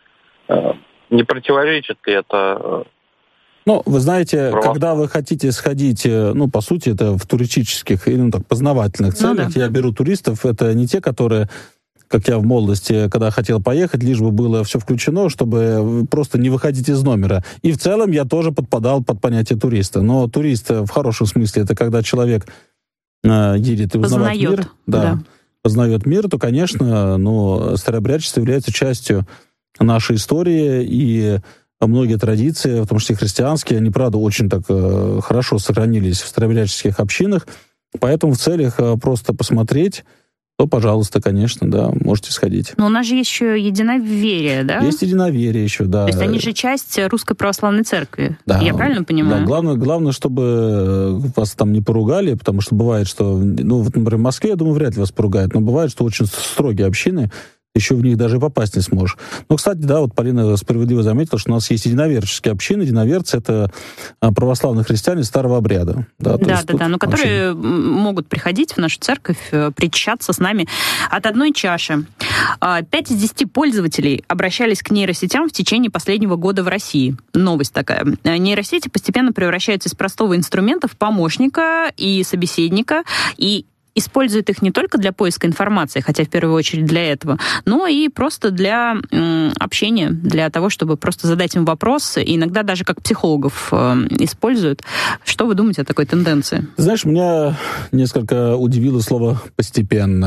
Speaker 10: не противоречит ли это...
Speaker 3: Ну, вы знаете, когда вы хотите сходить, ну, по сути, это в туристических или, ну, так, познавательных целях, я беру туристов, это не те, которые, как я в молодости, когда хотел поехать, лишь бы было все включено, чтобы просто не выходить из номера. И в целом я тоже подпадал под понятие туриста. Но турист в хорошем смысле, это когда человек едет и узнавает мир. Да. Познает мир, то, конечно, ну, старообрядчество является частью нашей истории, и многие традиции, в том числе христианские, они, правда, очень так хорошо сохранились в старообрядческих общинах. Поэтому в целях просто посмотреть, то, пожалуйста, конечно, да, можете сходить. Но
Speaker 4: у нас же есть еще единоверие, да?
Speaker 3: Есть единоверие еще, да.
Speaker 4: То есть они же часть Русской Православной Церкви. Да. Я правильно понимаю?
Speaker 3: Да, главное, чтобы вас там не поругали, потому что бывает, что, ну, вот, например, в Москве, я думаю, вряд ли вас поругают, но бывает, что очень строгие общины, еще в них даже и попасть не сможешь. Но, кстати, да, вот Полина справедливо заметила, что у нас есть единоверческие общины. Единоверцы — это православные христиане старого обряда. Да,
Speaker 4: но которые могут приходить в нашу церковь, причащаться с нами от одной чаши. 5 из 10 пользователей обращались к нейросетям в течение последнего года в России. Новость такая. Нейросети постепенно превращаются из простого инструмента в помощника и собеседника, и используют их не только для поиска информации, хотя в первую очередь для этого, но и просто для общения, для того, чтобы просто задать им вопрос, и иногда даже как психологов используют. Что вы думаете о такой тенденции?
Speaker 3: Знаешь, меня несколько удивило слово «постепенно».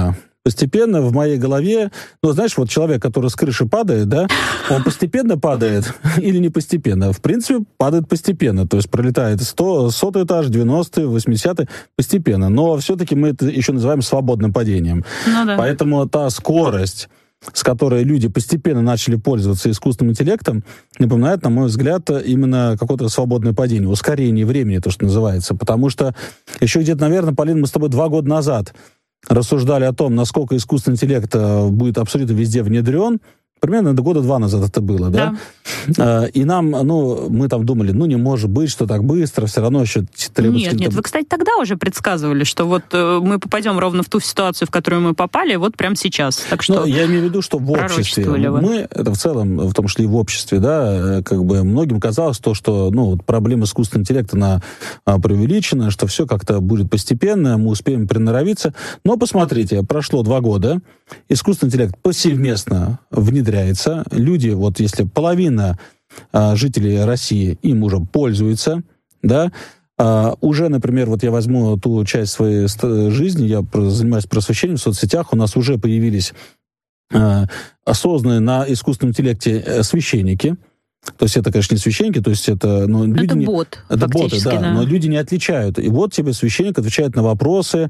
Speaker 3: постепенно в моей голове, знаешь, вот человек, который с крыши падает, да, он постепенно падает или не постепенно? В принципе, падает постепенно, то есть пролетает 100-й этаж, 90-й, 80-й, постепенно. Но все-таки мы это еще называем свободным падением.
Speaker 4: Ну, да.
Speaker 3: Поэтому та скорость, с которой люди постепенно начали пользоваться искусственным интеллектом, напоминает, на мой взгляд, именно какое-то свободное падение, ускорение времени, то, что называется. Потому что еще где-то, наверное, Полин, мы с тобой 2 года назад рассуждали о том, насколько искусственный интеллект будет абсолютно везде внедрен. Примерно 2 года назад это было, да? И нам, мы там думали, не может быть, что так быстро, все равно еще требуется...
Speaker 4: Нет, вы, кстати, тогда уже предсказывали, что вот мы попадем ровно в ту ситуацию, в которую мы попали, вот прямо сейчас. Так что
Speaker 3: я имею в виду, что в обществе, мы, это в целом, в том числе и в обществе, да, как бы многим казалось то, что, проблема искусственного интеллекта, она преувеличена, что все как-то будет постепенно, мы успеем приноровиться. Но посмотрите, прошло 2 года, искусственный интеллект повсеместно внедряется. Люди, вот если половина жителей России им уже пользуются, да, уже, например, вот я возьму ту часть своей жизни, я занимаюсь просвещением в соцсетях, у нас уже появились осознанные на искусственном интеллекте священники. То есть это, конечно, не священники, то есть это...
Speaker 4: это бот,
Speaker 3: это боты, да, но люди не отличают. И вот тебе священник отвечает на вопросы,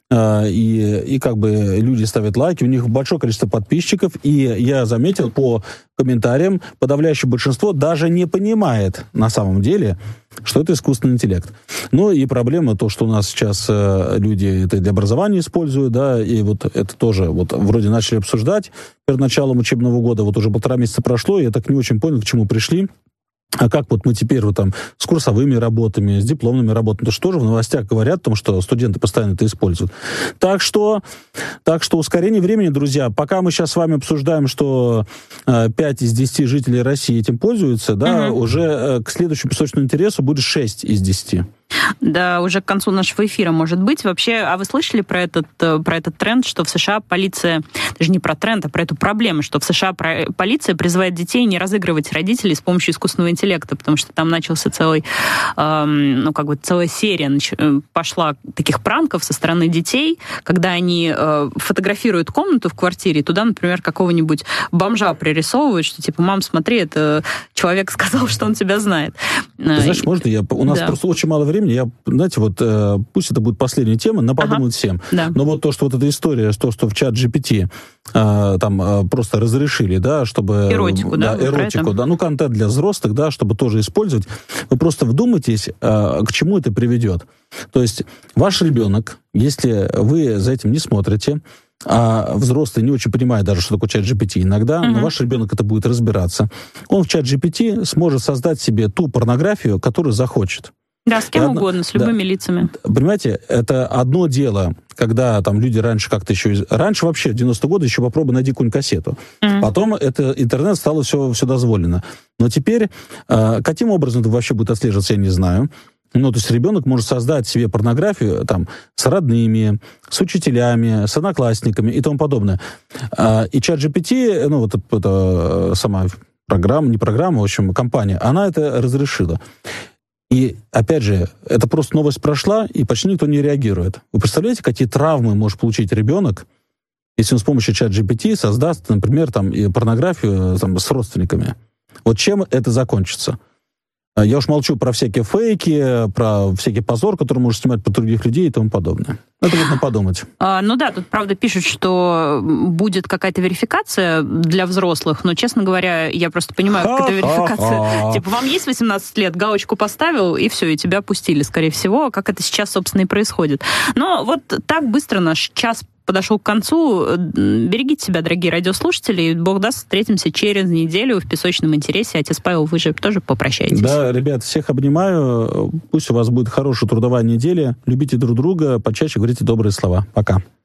Speaker 3: и как бы люди ставят лайки, у них большое количество подписчиков, и я заметил по комментариям, подавляющее большинство даже не понимает на самом деле, что это искусственный интеллект. И проблема то, что у нас сейчас люди это для образования используют, да, и вот это тоже вот вроде начали обсуждать перед началом учебного года, вот уже 1,5 месяца прошло, и я так не очень понял, к чему пришли. А как вот мы теперь вот там с курсовыми работами, с дипломными работами, потому что тоже в новостях говорят о том, что студенты постоянно это используют. Так что ускорение времени, друзья, пока мы сейчас с вами обсуждаем, что 5 из 10 жителей России этим пользуются, да, уже к следующему песочному интересу будет 6 из 10.
Speaker 4: Да, уже к концу нашего эфира, может быть. Вообще, а вы слышали про этот тренд, что в США полиция, даже не про тренд, а про эту проблему, что в США полиция призывает детей не разыгрывать родителей с помощью искусственного интеллекта, потому что там начался целая серия пошла таких пранков со стороны детей, когда они фотографируют комнату в квартире, и туда, например, какого-нибудь бомжа пририсовывают, что типа, мам, смотри, это человек сказал, что он тебя знает.
Speaker 3: Ты знаешь, можно у нас просто очень мало времени, пусть это будет последняя тема, но подумают всем.
Speaker 4: Да.
Speaker 3: Но вот то, что вот эта история, что в чат GPT там просто разрешили, да, чтобы...
Speaker 4: Эротику,
Speaker 3: контент для взрослых, да, чтобы тоже использовать. Вы просто вдумайтесь, к чему это приведет. То есть ваш ребенок, если вы за этим не смотрите, а взрослый не очень понимает даже, что такое чат GPT иногда, но ваш ребенок это будет разбираться, он в чат GPT сможет создать себе ту порнографию, которую захочет.
Speaker 4: Да, с кем угодно, с любыми лицами.
Speaker 3: Понимаете, это одно дело, когда там люди раньше как-то еще... Раньше вообще, в 90-е годы, еще попробуй найди какую-нибудь кассету. Потом интернет стало все дозволено. Но теперь, каким образом это вообще будет отслеживаться, я не знаю. То есть ребенок может создать себе порнографию там, с родными, с учителями, с одноклассниками и тому подобное. И ChatGPT, это сама программа, не программа, в общем, компания, она это разрешила. И, опять же, это просто новость прошла, и почти никто не реагирует. Вы представляете, какие травмы может получить ребенок, если он с помощью ChatGPT создаст, например, и порнографию с родственниками? Вот чем это закончится? Я уж молчу про всякие фейки, про всякий позор, который может снимать по других людей и тому подобное. Это вот на подумать.
Speaker 4: Тут, правда, пишут, что будет какая-то верификация для взрослых, но, честно говоря, я просто понимаю, как эта верификация. Типа, вам есть 18 лет, галочку поставил, и все, и тебя пустили, скорее всего, как это сейчас, собственно, и происходит. Но вот так быстро наш час подошел к концу. Берегите себя, дорогие радиослушатели. Бог даст, встретимся через неделю в «Песочном интересе». Отец Павел, вы же тоже попрощаетесь.
Speaker 3: Да, ребят, всех обнимаю. Пусть у вас будет хорошая трудовая неделя. Любите друг друга, почаще говорите добрые слова. Пока.